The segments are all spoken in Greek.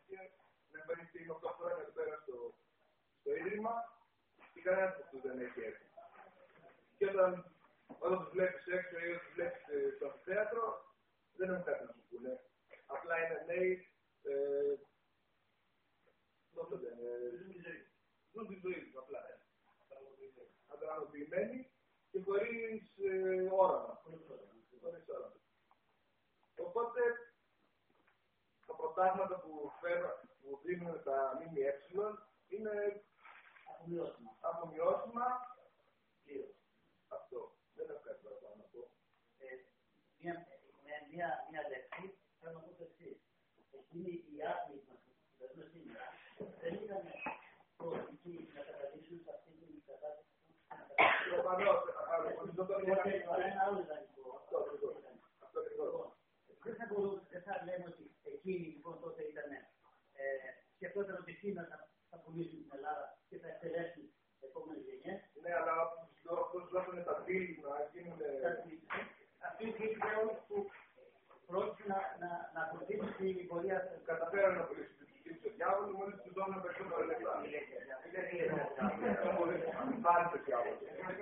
και να εμφανιστεί 8 χρόνια εδώ πέρα στο Ίδρυμα και κανένας από αυτούς δεν έχει έρθει. Και όταν τους βλέπεις έξω ή όταν τους βλέπεις στο αμφιθέατρο, δεν έχουν κάτι να σου πούνε. Απλά είναι νέοι, ζουν τη ζωή τους απλά. Ανταγωνοποιημένοι και χωρίς όραμα. Οπότε, τα προτάγματα που δίνουν τα ΜΜΕ είναι αφομοιώσιμα. Αυτό. Δεν έχω κάτι παραπάνω να πω. Μια λέξη, θέλω να πω το εξής. Εκείνοι οι άθλοι μας που παίρνουν σήμερα δεν ήταν προοπτικοί να καταλήξουν σε αυτή την κατάσταση. Προφανώς, ένα άλλο ιδανικό. Δεν θα λέμε ότι εκείνοι λοιπόν τότε ήταν σκεφτόταν ότι εκείνα θα πουλήσουν την Ελλάδα και θα εκτελέσουν τις επόμενες γενιές. Ναι, αλλά όπως δώσανε τα δίλη να γίνουν... Αυτή η όλους που πρόκειται να ακολουθήσουν την πορεία του. Καταφέραν να πουλήσουν την ψυχή του διάβολου, μόλις τους δώσανε περισσότερα λεφτά. Πάρει το διάβολο.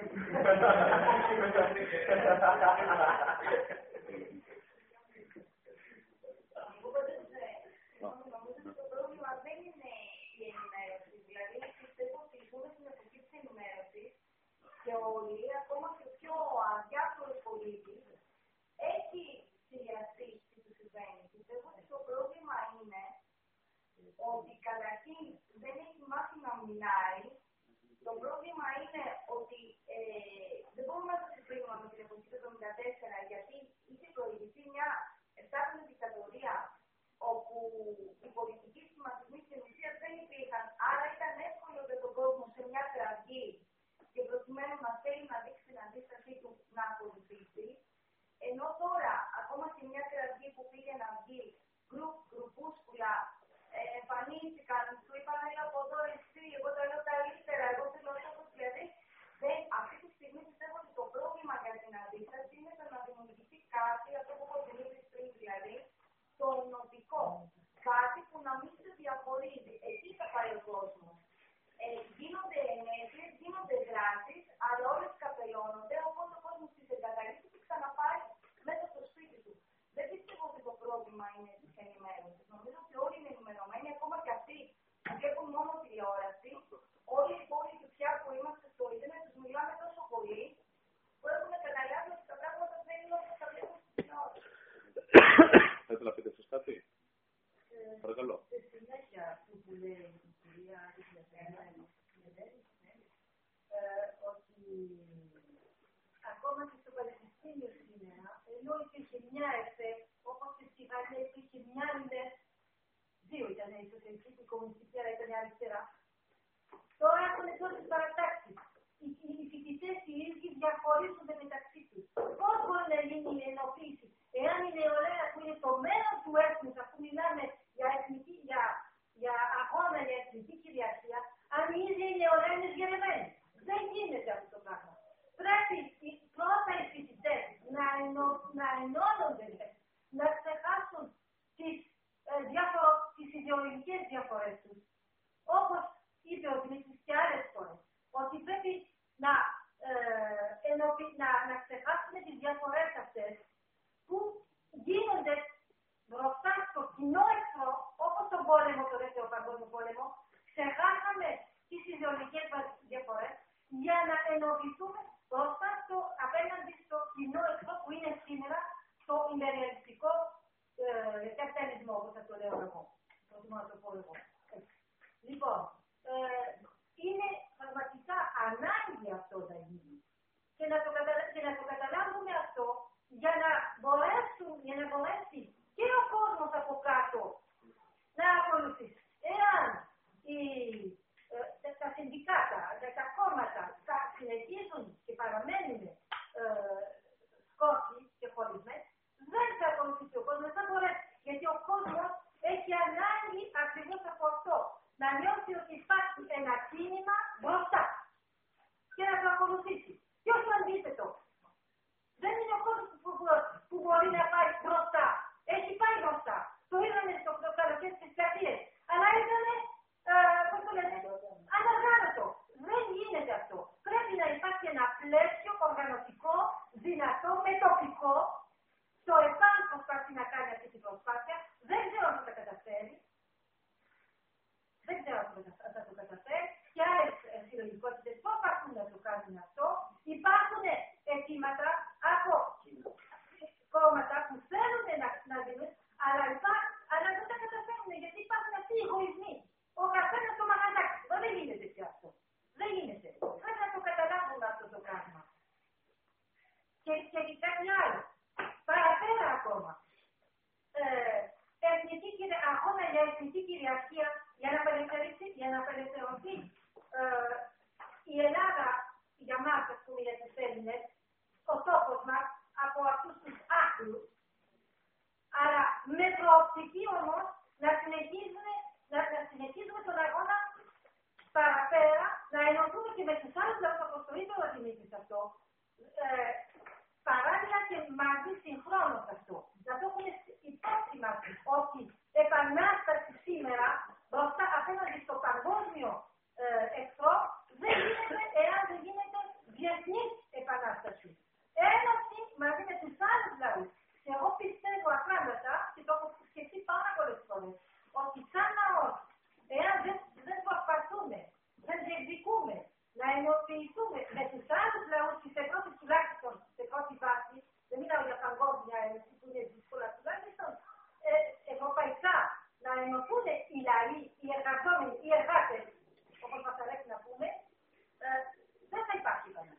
Και όλοι, ακόμα και ο πιο αδιάφορος πολίτης, έχει σχεδιαστεί τι του συμβαίνει. Πιστεύω ότι το πρόβλημα είναι ότι καταρχήν δεν έχει μάθει να μιλάει. Το πρόβλημα είναι ότι δεν μπορούμε να το συγκρίνουμε με την εποχή του 1974, γιατί είχε προηγηθεί μια 7χρονη δικτατορία, όπου οι πολιτικοί σχηματισμοί στην ουσία δεν υπήρχαν. Άρα ήταν εύκολο για τον κόσμο σε μια κραυγή και προκειμένου να θέλει να δείξει την αντίστασή του να ακολουθήσει. Ενώ τώρα, ακόμα και μια κραυγή που πήγε να βγει γκρουπούσκουλα, εμφανίστηκαν, του είπαν έλα από εδώ εσύ, εγώ τα λέω καλύτερα, εγώ θέλω αυτό. Δηλαδή, αυτή τη στιγμή πιστεύω ότι το πρόβλημα για την αντίσταση είναι το να δημιουργηθεί κάτι, αυτό που υποδηλείς πριν δηλαδή, το ενωτικό. Κάτι που να μην σε διαχωρίζει. Εκεί θα πάει ο κόσμος. Γίνονται ενέργειες, γίνονται δράσεις, αλλά όλες καπελώνονται, οπότε ο κόσμος τις εγκαταλείπει και ξαναπάει μέσα στο σπίτι του. Δεν πιστεύω ότι το πρόβλημα είναι της ενημέρωσης. Νομίζω ότι όλοι είναι ενημερωμένοι, ακόμα και αυτοί που βλέπουν μόνο τηλεόραση. Όλοι οι υπόλοιποι πια που είμαστε στο ίντερνετ τους μιλάμε τόσο πολύ, που έχουν καταλάβει ότι τα πράγματα δεν είναι όπως τα βλέπουν στην τηλεόραση. Θέλετε να πείτε εσείς κάτι? Παρακαλώ. Στη συνέχεια αυτού που λέει η κυρία ότι ακόμα και στο Πανεπιστήμιο σήμερα, ενώ υπήρχε μια ΕΦΕ, όπως και στη Γαλλία υπήρχε μια ΛΕ, δύο ήταν η σοσιαλιστική και η κομμουνιστική, αλλά ήταν αριστερά. Τώρα έχουν τόσες παρατάξεις. Οι φοιτητές οι ίδιοι διαχωρίζονται μεταξύ τους. Πώς μπορεί να γίνει η ενοποίηση, εάν η νεολαία που είναι το μέλλον του έθνους, αφού μιλάμε για αγώνα για εθνική κυριαρχία, αν η ίδια η νεολαία είναι σγερεμένη. Δεν γίνεται αυτό το πράγμα. Πρέπει πρώτα οι φοιτητές να ενώνονται, να ξεχάσουν τις ιδεολογικές διαφορές τους. Όπως είπε ο Δημήτρης και άλλες φορές, ότι πρέπει να ξεχάσουμε τις διαφορές αυτές που γίνονται μπροστά στο κοινό εχθρό, όπως τον πόλεμο, το δεύτερο παγκόσμιο πόλεμο. Ξεχάσαμε τις ιδεολογικές διαφορές για να ενοποιηθούμε μπροστά απέναντι στο κοινό εχθρό που είναι σήμερα το ιμπεριαλιστικό καπιταλισμό, όπως θα το λέω εγώ. Προτιμώ να το πω εγώ. Λοιπόν, είναι πραγματικά ανάγκη αυτό να γίνει. Και να το καταλάβουμε αυτό για να μπορέσει και ο κόσμος από κάτω να ακολουθήσει. Εάν τα συνδικάτα, τα κόμματα θα συνεχίζουν και παραμένουν σκότοι και χωρισμένοι, δεν θα ακολουθήσει ο κόσμος, δεν θα μπορέσει. Γιατί ο κόσμος έχει ανάγκη ακριβώς από αυτό. Να νιώθει ότι υπάρχει ένα κίνημα μπροστά και να το ακολουθήσει. Και όχι το αντίθετο. Δεν είναι ο κόσμος που μπορεί να πάει μπροστά. Έχει πάει μπροστά. Το είδαμε στο καλοκαίρι της πλατείας. για εθνική κυριαρχία, για να απελευθερωθεί η Ελλάδα για μας, ας πούμε, για τους Έλληνες, ο τόπος μας από αυτούς τους άκρους, αλλά με προοπτική όμως να συνεχίζουμε τον αγώνα παραπέρα, να ενωθούμε και με τους άλλους λαούς, όπως το είπε ο Δημήτρης αυτό, παράλληλα και μαζί συγχρόνως αυτό. Να το έχουμε υπόψη μας ότι επανάσταση σήμερα μπροστά απέναντι στο παγκόσμιο εχθρό δεν γίνεται εάν δεν γίνεται διεθνής επανάσταση. Ένωση μαζί με τους άλλους λαούς. Και εγώ πιστεύω ακράδαντα, και το έχω σκεφτεί πάρα πολλές φορές, ότι σαν λαός, εάν δεν προσπαθούμε, δεν διεκδικούμε, να ενοποιηθούμε με τους άλλους λαούς και σε πρώτη τουλάχιστον, σε πρώτη βάση, δεν μιλάω για παγκόσμια ένωση που είναι δύσκολα, τουλάχιστον ευρωπαϊκά, να ενωθούν οι λαοί, οι εργαζόμενοι, οι εργάτες, όπως μας αρέσει να πούμε, δεν θα υπάρχει κανένα.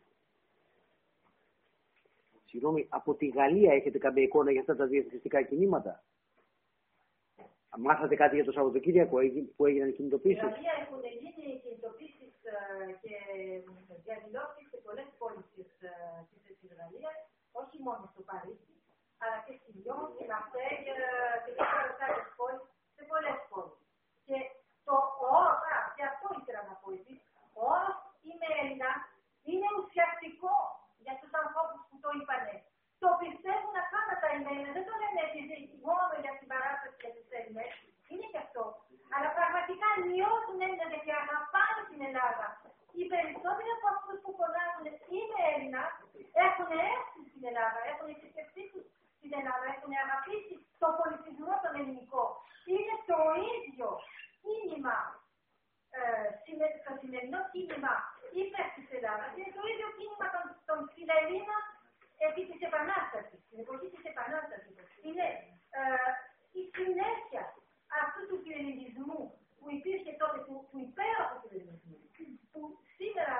Συγγνώμη, από τη Γαλλία έχετε καμία εικόνα για αυτά τα διεθνιστικά κινήματα? Μάθατε κάτι για το Σαββατοκύριακο που έγιναν κινητοποίησεις? Στη Γαλλία έχουν γίνει κινητοποίησεις και διαδηλώσεις σε πολλές πόλεις της Γαλλίας, όχι μόνο στο Παρίσι, αλλά και στη Λιόν, στη Μαρσέγ και σε άλλες πόλεις, σε πολλές πόλεις. Και το όρος, και αυτό ήθελα να πω εσείς, ο όρος «Είμαι Έλληνα» είναι ουσιαστικό για τους ανθρώπους που το είπανε. Το πιστεύουν ακράδαντα οι Έλληνες, δεν το λένε επειδή μόνο για την παράσταση για τους Έλληνες, είναι και αυτό. Αλλά πραγματικά νιώθουν Έλληνες γιατί αγαπάνε την Ελλάδα. Οι περισσότεροι από αυτούς που φωνάζουν «Είμαι Έλληνα» έχουν έρθει στην Ελλάδα, έχουν επισκεφτεί στην Ελλάδα, έχουν αγαπήσει το πολιτισμό τον ελληνικό. Είναι το ίδιο κίνημα, το σημερινό κίνημα υπέρ της Ελλάδας, είναι το ίδιο κίνημα των Φιλελλήνων επί της Επανάστασης, στην εποχή της Επανάστασης. Είναι η συνέχεια αυτού του φιλελληνισμού που υπήρχε τότε, του υπέροχου φιλελληνισμού, που σήμερα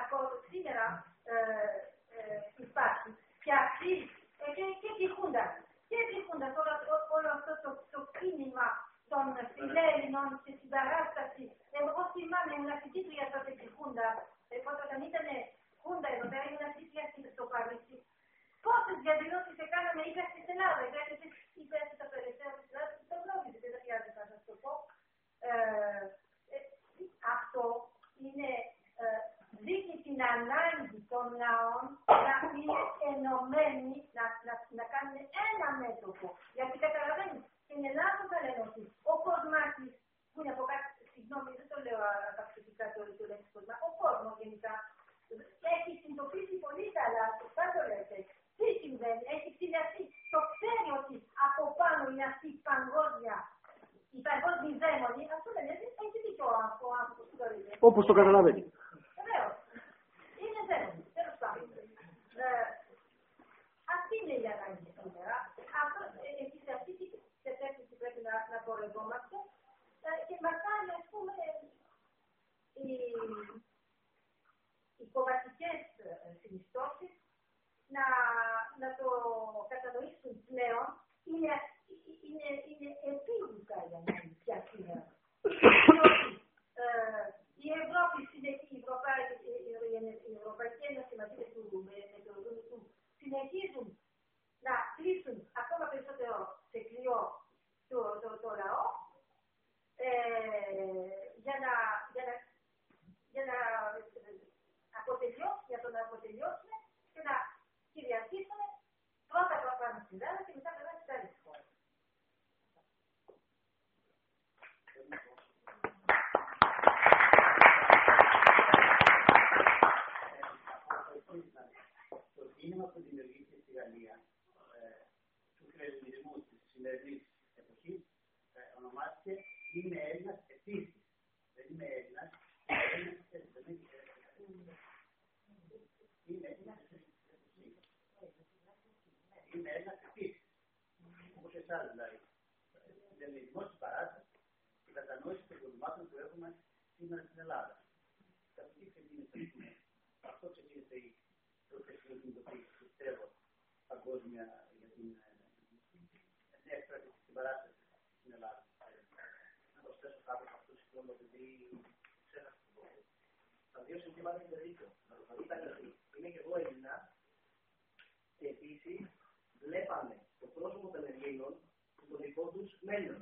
υπάρχει και αυτή και τη Χούντα. Και τη Χούντα, όλο αυτό το κίνημα των Φιλέλληνων και στην παράσταση. Εγώ θυμάμαι, ήμουν φοιτήτρια τότε τη Χούντα, όταν ήταν Χούντα εδώ πέρα, ήμουν φοιτήτρια στο Παρίσι. Πόσες διαδηλώσεις έκαναμε υπέρ της Ελλάδας, υπέρ της απελευθέρωσης της Ελλάδας, το γνώριζε, δεν χρειάζεται να σας το πω. Αυτό είναι, δείχνει την ανάγκη των λαών να είναι ενωμένοι, να κάνουν ένα μέτωπο. Γιατί καταλαβαίνεις, στην Ελλάδα θα λένε ότι ο Κοσμάκης, που είναι από κάτι, συγγνώμη, δεν το λέω απαξιωτικά το λέξη Κοσμάκη, ο κόσμος γενικά, έχει συνειδητοποιήσει πολύ καλά, σωστά το λέτε. Τι συμβαίνει, έχει ψηλιαστεί. Το ξέρει ότι από πάνω είναι αυτή η παγκόσμια δαίμονη. Αυτό δεν είναι, έχει δίκιο ο άνθρωπος που το λέει. Όπως το καταλαβαίνει. Βεβαίως. Είναι δαίμονη, τέλος πάντων. Αυτή είναι η ανάγκη σήμερα. Σε αυτή την κατεύθυνση πρέπει να πορευόμαστε. Και μακάρι, ας πούμε, οι κομματικές συνιστώσεις να το κατανοήσουν πλέον. Είναι επίγουσα η ανάγκη πια σήμερα. Η Ευρώπη συνεχίζει, η Ευρωπαϊκή Ένωση μαζί με το ΔΟΥ συνεχίζουν να κλείσουν ακόμα περισσότερο σε κλειό το λαό για να αποτελειώσουν, για το να αποτελειώσουν και να κυριαρχήσουν πρώτα πάνω στην Ελλάδα και μετά περνάνε στις άλλες χώρες. Το κίνημα που δημιουργήθηκε στη Γαλλία του φιλελληνισμού της σημερινής εποχής ονομάστηκε «Είμαι Έλληνας επίσης». Δεν είμαι Έλληνας, είμαι Έλληνας επίσης. Είναι Έλληνας επίσης. Όπως εσάς δηλαδή. Ο φιλελληνισμός της παράστασης, η κατανόηση των προβλημάτων που έχουμε σήμερα στην Ελλάδα. Από τι ξεκίνησε αυτό, ξεκίνησε η προφεσία κινητοποίηση, πιστεύω, παγκόσμια για την έκφραση στην παράσταση στην Ελλάδα. Τα δύο συνθήματα είναι δίκιο. Είναι και εγώ Έλληνα και επίσης βλέπανε το πρόσωπο των Ελλήνων στο δικό τους μέλλον.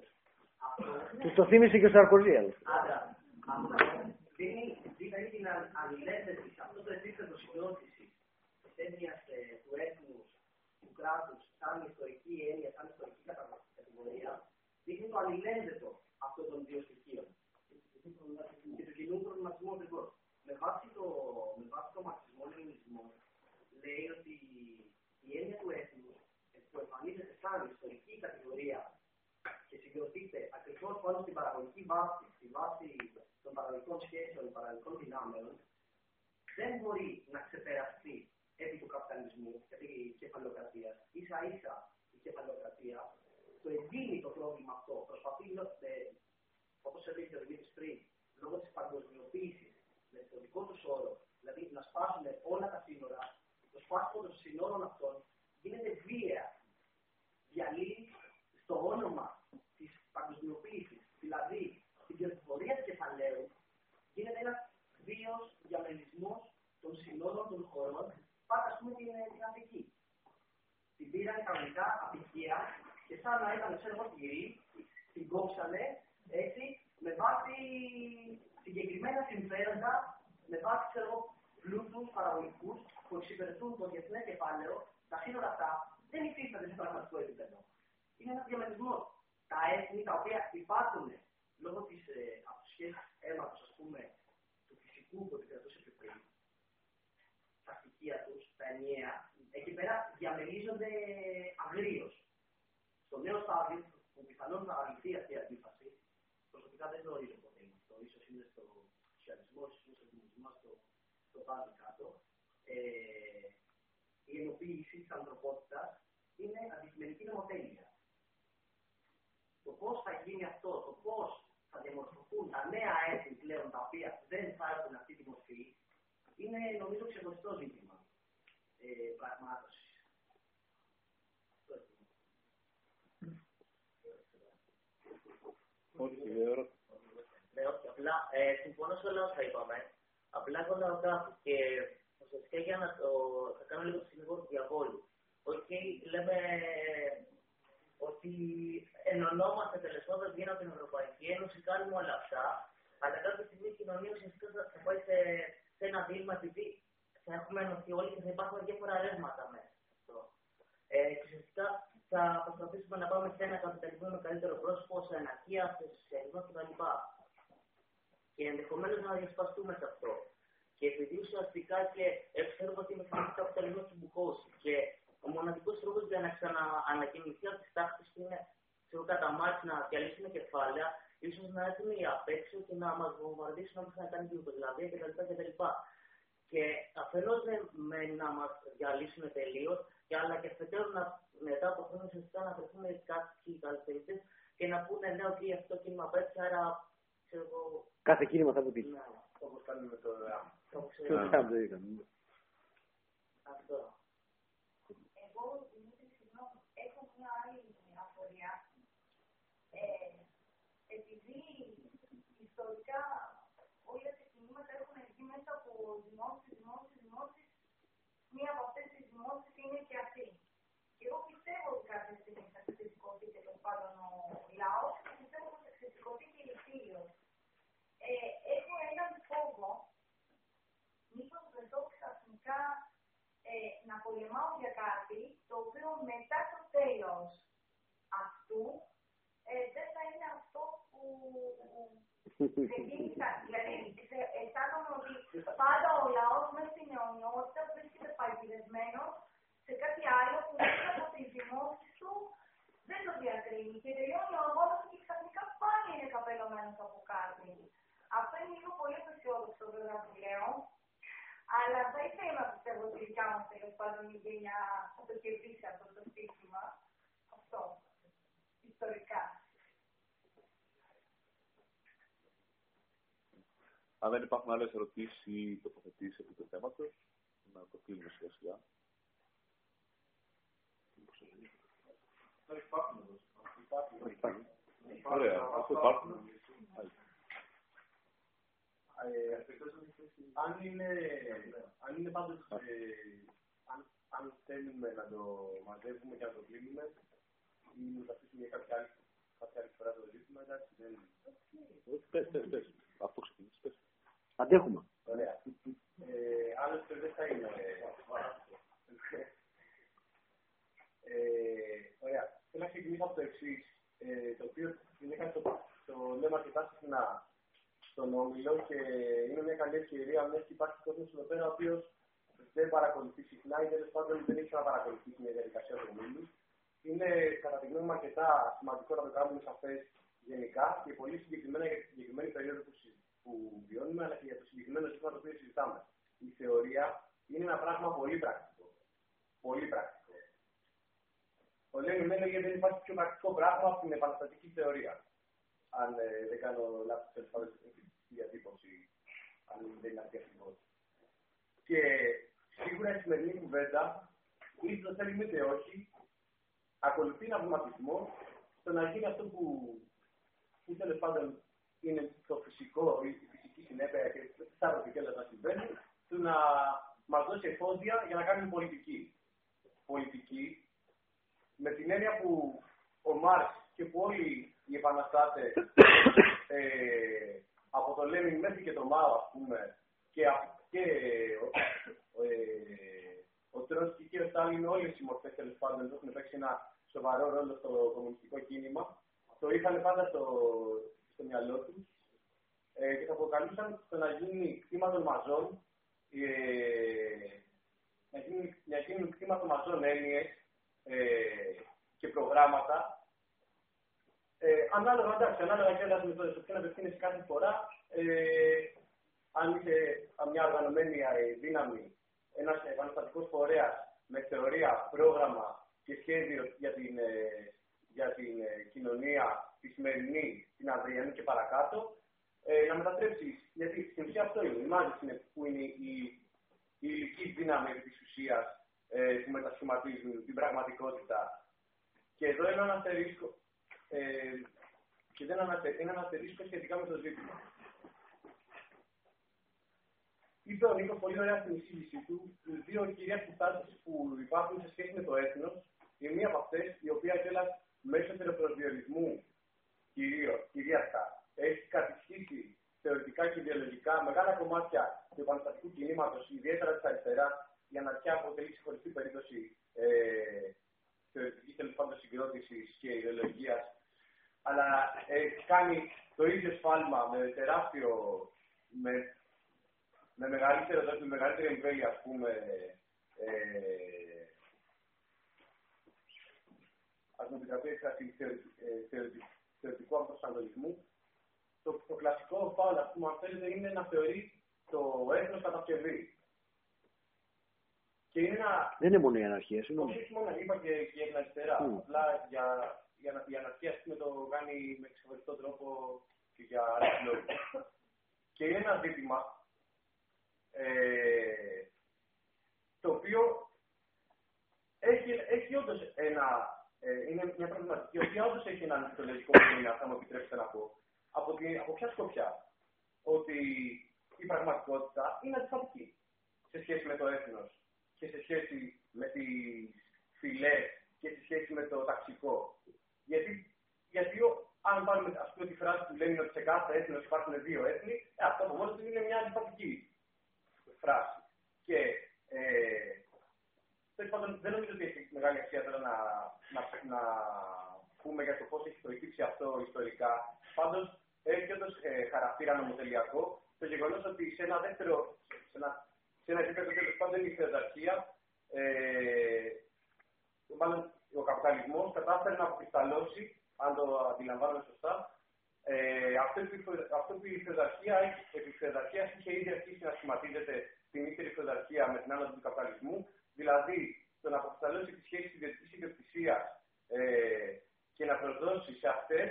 Τους το θύμισε και ο Σαρκοζή. Άρα, αυτό δείχνει την αλληλένδεση σε αυτό το επίπεδο συγκρότησης της έννοιας του έθνους, του κράτους, σαν ιστορική έννοια, σαν ιστορική κατηγορία, δείχνει το αλληλένδετο αυτών των δύο στοιχείων και του κοινού προβληματισμού ακριβώς. Με βάση το μαρξισμό-λενινισμό λέει ότι η έννοια του έθνους που εμφανίζεται σαν ιστορική κατηγορία και συγκροτείται ακριβώς πάνω στην παραγωγική βάση, στη βάση των παραγωγικών σχέσεων, των παραγωγικών δυνάμεων, δεν μπορεί να ξεπεραστεί επί του καπιταλισμού και της κεφαλαιοκρατίας. Ίσα-ίσα η κεφαλαιοκρατία το εντείνει το πρόβλημα αυτό. Προσπαθεί, όπως έλεγε ο Δημήτρης πριν, λόγω της παγκοσμιοποίησης, με το δικό του όρο, δηλαδή να σπάσουν όλα τα σύνορα, το σπάσιμο των σύνορων αυτών γίνεται βία. Διαλύει στο όνομα της παγκοσμιοποίησης, δηλαδή στην κερδοφορία του κεφαλαίου, γίνεται ένας βίος διαμελισμός των συνόρων των χωρών, πάντα ας πούμε την Αφρική. Την πήραν κανονικά απικία και σαν να ήταν ξέρω εγώ τυρί, την κόψανε έτσι με βάση συγκεκριμένα συμφέροντα, με βάση ξέρω εγώ πλούτους παραγωγικούς που εξυπηρετούν το διεθνές κεφάλαιο. Τα σύνορα αυτά δεν υφίστανται σε πραγματικό επίπεδο. Είναι ένας διαμελισμός. Τα έθνη τα οποία υπάρχουν λόγω της αποσχέσης αίματος, ας πούμε, του φυσικού που επικρατούσε πιο πριν, τα στοιχεία τους, τα ενιαία, εκεί πέρα διαμελίζονται αγρίως. Στο νέο στάδιο, που πιθανόν θα αλυθεί αυτή η αντίφαση, προσωπικά δεν γνωρίζω ποτέ είναι αυτό, ίσως είναι στο σοσιαλισμό, ίσως είναι στο κομμουνισμό, στο πάλι κάτω, η ενοποίηση της ανθρωπότητας είναι αντικειμενική νομοτέλεια. Το πώς θα γίνει αυτό, το πώς θα διαμορφωθούν τα νέα έθνη πλέον τα οποία δεν θα έχουν αυτή τη μορφή, είναι νομίζω ξεχωριστό ζήτημα πραγμάτωσης. Όχι, απλά συμφωνώ σε όλα όσα είπαμε. Απλά έχω να ρωτάω και ουσιαστικά για να θα κάνω λίγο το συνήγορο του διαβόλου. Λέμε ότι ενωνόμαστε τέλος πάντων βγαίνω από την Ευρωπαϊκή Ένωση, κάνουμε όλα αυτά, αλλά κάποια στιγμή η κοινωνία ουσιαστικά θα πάει σε ένα δίλημμα επειδή θα έχουμε ενωθεί όλοι και θα υπάρχουν διάφορα ρεύματα μέσα σε αυτό. Και ουσιαστικά θα προσπαθήσουμε να πάμε σε ένα καπιταλισμό με καλύτερο πρόσωπο, σε αναρχία, σε σοσιαλισμό κτλ. Και ενδεχομένως να διασπαστούμε σε αυτό. Και επειδή ουσιαστικά και ξέρουμε ότι είμαστε ένα καπιταλισμό του Μπουκώση και ο μοναδικός τρόπος για να ξαναανακοινηθεί από τις τάξεις που είναι κατά μάτς να διαλύσουμε κεφάλαια, ίσως να έρθουν οι απ' έξω και να μας βομβαρδίσουν όπως να κάνει η Ιουγκοσλαβία κτλ. Και αφενός με να μας διαλύσουν τελείως, αλλά και αφετέρου μετά από χρόνια ουσιαστικά να βρεθούμε κάποιοι καλλιτέχνες και να πούνε ναι, ότι αυτό κίνημα πέτυχε, άρα ξέρω εγώ. Κάθε κίνημα θα αποτύχει. Ναι, όπως κάνουμε με το ΕΑΜ. Αυτό. Εγώ, Δημήτρη, συγγνώμη, έχω μια άλλη απορία. Επειδή ιστορικά όλα τα κινήματα έχουν βγει μέσα από δημόσιες, μία από αυτές τις δημόσιες είναι και αυτή. Και εγώ πιστεύω ότι κάποια στιγμή θα ξεσηκωθεί τέλος πάντων ο λαός και πιστεύω ότι θα ξεσηκωθεί και η Φίλιος. Έχω έναν φόβο, μήπως βρεθώ ξαφνικά να πολεμάω για κάτι, το οποίο μετά το τέλος αυτού δεν θα είναι αυτό που ξεκίνησα. Δηλαδή, αισθάνομαι ότι πάντα ο λαός μέσα στην αιωνιότητα βρίσκεται παγιδευμένος σε κάτι άλλο που μέσα από τις δημόσεις του δεν το διακρίνει. Και τελειώνει ο αγώνας και ξαφνικά πάλι είναι καπελωμένος από κάτι. Αυτό είναι λίγο πολύ αισιόδοξο βέβαια που λέω. Αλλά θα ήθελα να πιστεύω ότι η δικιά μας τέλος πάντων η γενιά θα το κερδίσει αυτό το σύστημα. Αυτό. Ιστορικά. Αν δεν υπάρχουν άλλες ερωτήσεις ή τοποθετήσεις επί του θέματος, να το κλείνουμε σιγά σιγά. Υπάρχουν. Ωραία, αυτό υπάρχουν. αν είναι πάντως, αν θέλουμε να το μαζεύουμε και να το κλείνουμε, ή να το αφήσουμε για κάποια άλλη φορά το ζήτημα, εντάξει, δεν είναι. Πες. Αυτό ξεκινήσει, πες. Αντέχουμε. Ωραία. Άλλωστε δεν θα είναι. Ωραία. Θέλω να ξεκινήσω από το εξής, το οποίο είναι κάτι το λέμε αρκετά συχνά στον Όμιλο και είναι μια καλή ευκαιρία, μιας και υπάρχει κόσμος εδώ πέρα ο οποίος δεν παρακολουθεί συχνά ή τέλος πάντων δεν έχει να παρακολουθήσει μια διαδικασία του Ομίλου. Είναι κατά τη γνώμη μου αρκετά σημαντικό να το κάνουμε σαφές γενικά και πολύ συγκεκριμένα για τη συγκεκριμένη περίοδο που βιώνουμε, αλλά και για το συγκεκριμένο ζήτημα το οποίο συζητάμε. Η θεωρία είναι ένα πράγμα πολύ πρακτικό. Πολύ πρακτικό. Ο Λένιν έλεγε δεν υπάρχει πιο πρακτικό πράγμα από την επαναστατική θεωρία. Αν δεν κάνω λάθος τέλος πάντων στη διατύπωση, αν δεν είναι αυτή ακριβώς. Και σίγουρα η σημερινή κουβέντα, είτε το θέλει είτε όχι, ακολουθεί ένα βηματισμό στο να γίνει αυτό που τέλος πάντων είναι το φυσικό, η φυσική συνέπεια και τα ερωτικές να συμβαίνει, του να μας δώσει εφόδια για να κάνουμε πολιτική. Πολιτική, με την έννοια που ο Μάρξ και που όλοι οι επαναστάτες από το Λένιν μέχρι και το Μάο, ας πούμε, και ο Τρότσκι και ο Στάλιν, όλες οι μορφές τέλος πάντων έχουν παίξει ένα σοβαρό ρόλο στο κομμουνιστικό κίνημα, το είχαν πάντα στο μυαλό τους και θα αποκαλούσαν στο να γίνει κτήμα των μαζών, να γίνουν κτήμα των μαζών έννοιες και προγράμματα, ανάλογα και με το σε ποιον απευθύνεσαι κάθε φορά, αν είσαι μια οργανωμένη δύναμη, ένας επαναστατικός φορέας με θεωρία, πρόγραμμα και σχέδιο για την κοινωνία, τη σημερινή, την αυριανή και παρακάτω, να μετατρέψεις, γιατί στην ουσία αυτό είναι, οι μάζες είναι που είναι η υλική δύναμη της ουσίας που μετασχηματίζουν την πραγματικότητα. Και εδώ είναι ένα αστερίσκο, και δεν είναι ένα αστερίσκο σχετικά με το ζήτημα. Είπε ο Νίκος πολύ ωραία στην εισήγησή του, δύο κυρίες συστάσεις που υπάρχουν σε σχέση με το έθνος, η μία από αυτές, η οποία κιόλας μέσω τεροπροσδιορισμού κυρίαρχα έχει κατησχύσει θεωρητικά και ιδεολογικά μεγάλα κομμάτια του επαναστατικού κινήματος, ιδιαίτερα της αριστεράς, η αναρχία αποτελεί ξεχωριστή περίπτωση θεωρητικής τέλος πάντων συγκρότησης και ιδεολογίας, αλλά κάνει το ίδιο σφάλμα με τεράστιο, με μεγαλύτερη εμβέλεια, ας πούμε, ας μου επιτραπεί θεωρητικού αυτοσανατολισμού. Το κλασικό φάουλ, ας πούμε, αν θέλετε, είναι να θεωρεί το έθνος κατασκευή. Και είναι ένα... Δεν είναι μόνο η αναρχία, συγγνώμη. Όχι μόνο, είπα και για την αριστερά. Απλά η αναρχία, ας πούμε, το κάνει με ξεχωριστό τρόπο και για άλλους λόγους. Και είναι ένα ζήτημα το οποίο έχει όντως είναι μια προβληματική, η οποία όντως έχει έναν μυθολογικό μήνυμα, θα μου επιτρέψετε να πω. Από ποια σκοπιά? Ότι η πραγματικότητα είναι αντιφατική σε σχέση με το έθνος και σε σχέση με τις φυλές και σε σχέση με το ταξικό. Γιατί αν πάρουμε, ας πούμε, τη φράση που λένε ότι σε κάθε έθνος υπάρχουν δύο έθνη, αυτό από μόνος του είναι μια αντιφατική φράση. Και δεν νομίζω ότι έχει μεγάλη αξία τώρα να πούμε για το πώς έχει προκύψει αυτό ιστορικά. Πάντως, έχει όντως χαρακτήρα νομοτελειακό το γεγονός ότι σε ένα δεύτερο, σε ένα επίπεδο τέλος πάντων η φεουδαρχία, μάλλον ο καπιταλισμός κατάφερε να αποκρισταλώσει, αν το αντιλαμβάνομαι σωστά, αυτό που η φεουδαρχία είχε ήδη αρχίσει να σχηματίζεται την ύστερη φεουδαρχία με την άνοδο του καπιταλισμού, δηλαδή το να αποκρισταλώσει τη σχέση ιδιωτικής ιδιοκτησίας και να προσδώσει σε αυτές,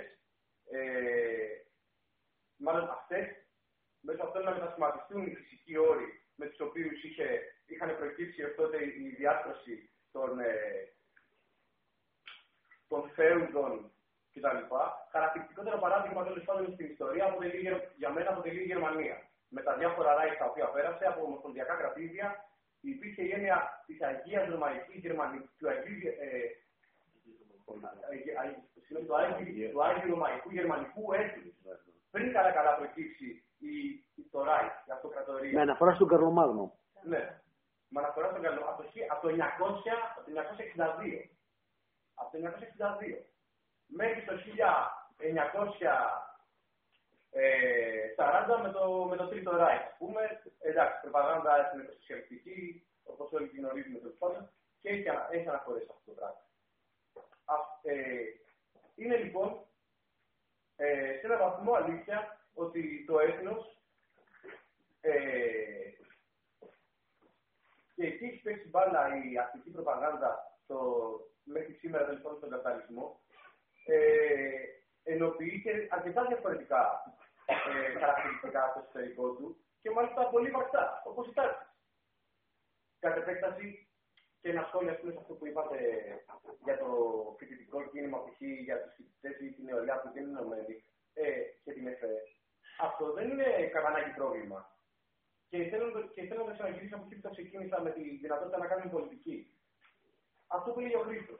μάλλον αυτές, μέσω αυτών να μετασχηματιστούν οι φυσικοί όροι με τους οποίους είχαν προκύψει έως τότε η διάσταση των φέουδων κτλ. Χαρακτηριστικότερο παράδειγμα τέλος πάντων στην ιστορία για μένα αποτελεί η Γερμανία. με τα διάφορα ράι τα οποία πέρασε από ομοσπονδιακά κρατήδια, υπήρχε η έννοια της Αγίας Ρωμαϊκής Γερμανικής, του Άγιου Ρωμαϊκού Γερμανικού έθνους. Πριν καλά προκύψει το ράι, η αυτοκρατορία. Με αναφορά στον Καρλομάγνο. Ναι, με αναφορά στον Καρλομάγνο από το 1962. Από το 1962 μέχρι το 1940 με το Τρίτο Ράι. Ας πούμε, εντάξει, προπαγάνδα εθνικοσοσιαλιστική, όπως όλοι την γνωρίζουμε τέλος πάντων, και έχει αναφορές αυτό το πράγμα. Είναι λοιπόν σε έναν βαθμό αλήθεια ότι το έθνος και εκεί έχει παίξει μπάλα η αστική προπαγάνδα μέχρι σήμερα λοιπόν στον καπιταλισμό, ενοποιεί αρκετά διαφορετικά χαρακτηριστικά στο εσωτερικό του και μάλιστα πολύ βαστά, όπως η τάξη. Κατ' επέκταση και ένα σχόλιο σε αυτό που είπατε για το φοιτητικό κίνημα π.χ. για τους φοιτητές ή την νεολαία που δεν είναι ενωμένη και την ΕΦΕ. Αυτό δεν είναι κανένα πρόβλημα. Και θέλω να ξαναγυρίσω από εκεί που το ξεκίνησα με τη δυνατότητα να κάνουμε πολιτική. Αυτό που λέει ο Χρήστος.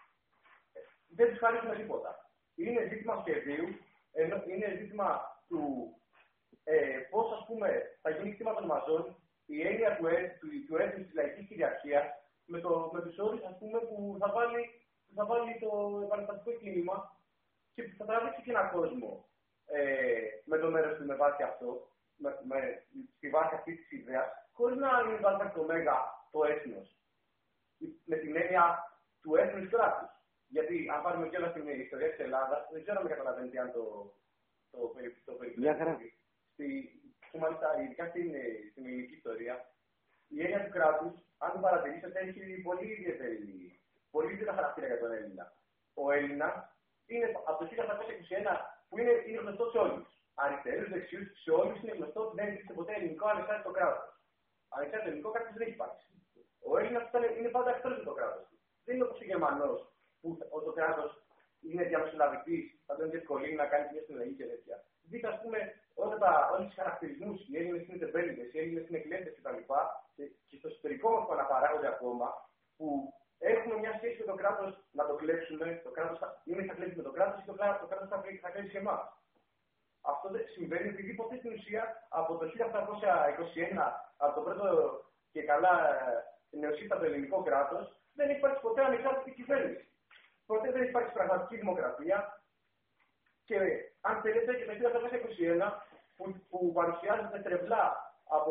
Δεν τους χαρίζουμε τίποτα. Είναι ζήτημα σχεδίου, είναι ζήτημα του πώς, ας πούμε, θα γίνει κτήμα των μαζών, η έννοια του έθνους της λαϊκής κυριαρχίας, με τους όρους, ας πούμε, που θα βάλει το επαναστατικό κίνημα και που θα τραβήξει και έναν κόσμο με το μέρος του με βάση αυτό, στη βάση αυτή της ιδέας, χωρίς να είναι βάλει το μέγα το έθνος. Με την έννοια του έθνους κράτους. Γιατί αν πάρουμε κιόλας την ιστορία της Ελλάδας, δεν ξέρω αν καταλαβαίνετε αν το περιπτώσει. Και μάλιστα, ειδικά στην ελληνική ιστορία, η έννοια του κράτους, αν το παρατηρήσετε, έχει πολύ ιδιαίτερα χαρακτήρα για τον Έλληνα. Ο Έλληνας είναι από το 1721 που είναι γνωστό σε όλους. Αριστερούς, δεξιούς, σε όλους είναι γνωστό ότι δεν υπήρξε ποτέ ελληνικό ανεξάρτητο κράτος. Ανεξάρτητο ελληνικό κράτος δεν έχει υπάρξει. Ο Έλληνας είναι πάντα εκτός από το κράτος. Δεν είναι όπως ο Γερμανός που το κράτος είναι διαμεσολαβητής, θα τον διευκολύνει να κάνει μια συναλλαγή και τέτοια. Δείτε, ας πούμε, όλους τους χαρακτηρισμούς, οι Έλληνες είναι τεμπέληδες, οι Έλληνες είναι κλέφτες κτλ. Και στο εσωτερικό μας που αναπαράγονται ακόμα, που έχουμε μια σχέση με το κράτος να το κλέψουμε, το κράτος θα κλέψει με το κράτος ή το κράτος θα κλέψει εμάς. Αυτό δεν συμβαίνει επειδή ποτέ στην ουσία από το 1721, από το πρώτο και καλά νεοσύστατο ελληνικό κράτος, δεν έχει υπάρξει ποτέ ανεξάρτητη κυβέρνηση. Ποτέ δεν έχει υπάρξει πραγματική δημοκρατία. Και αν θέλετε και το 1921 που παρουσιάζεται τρευλά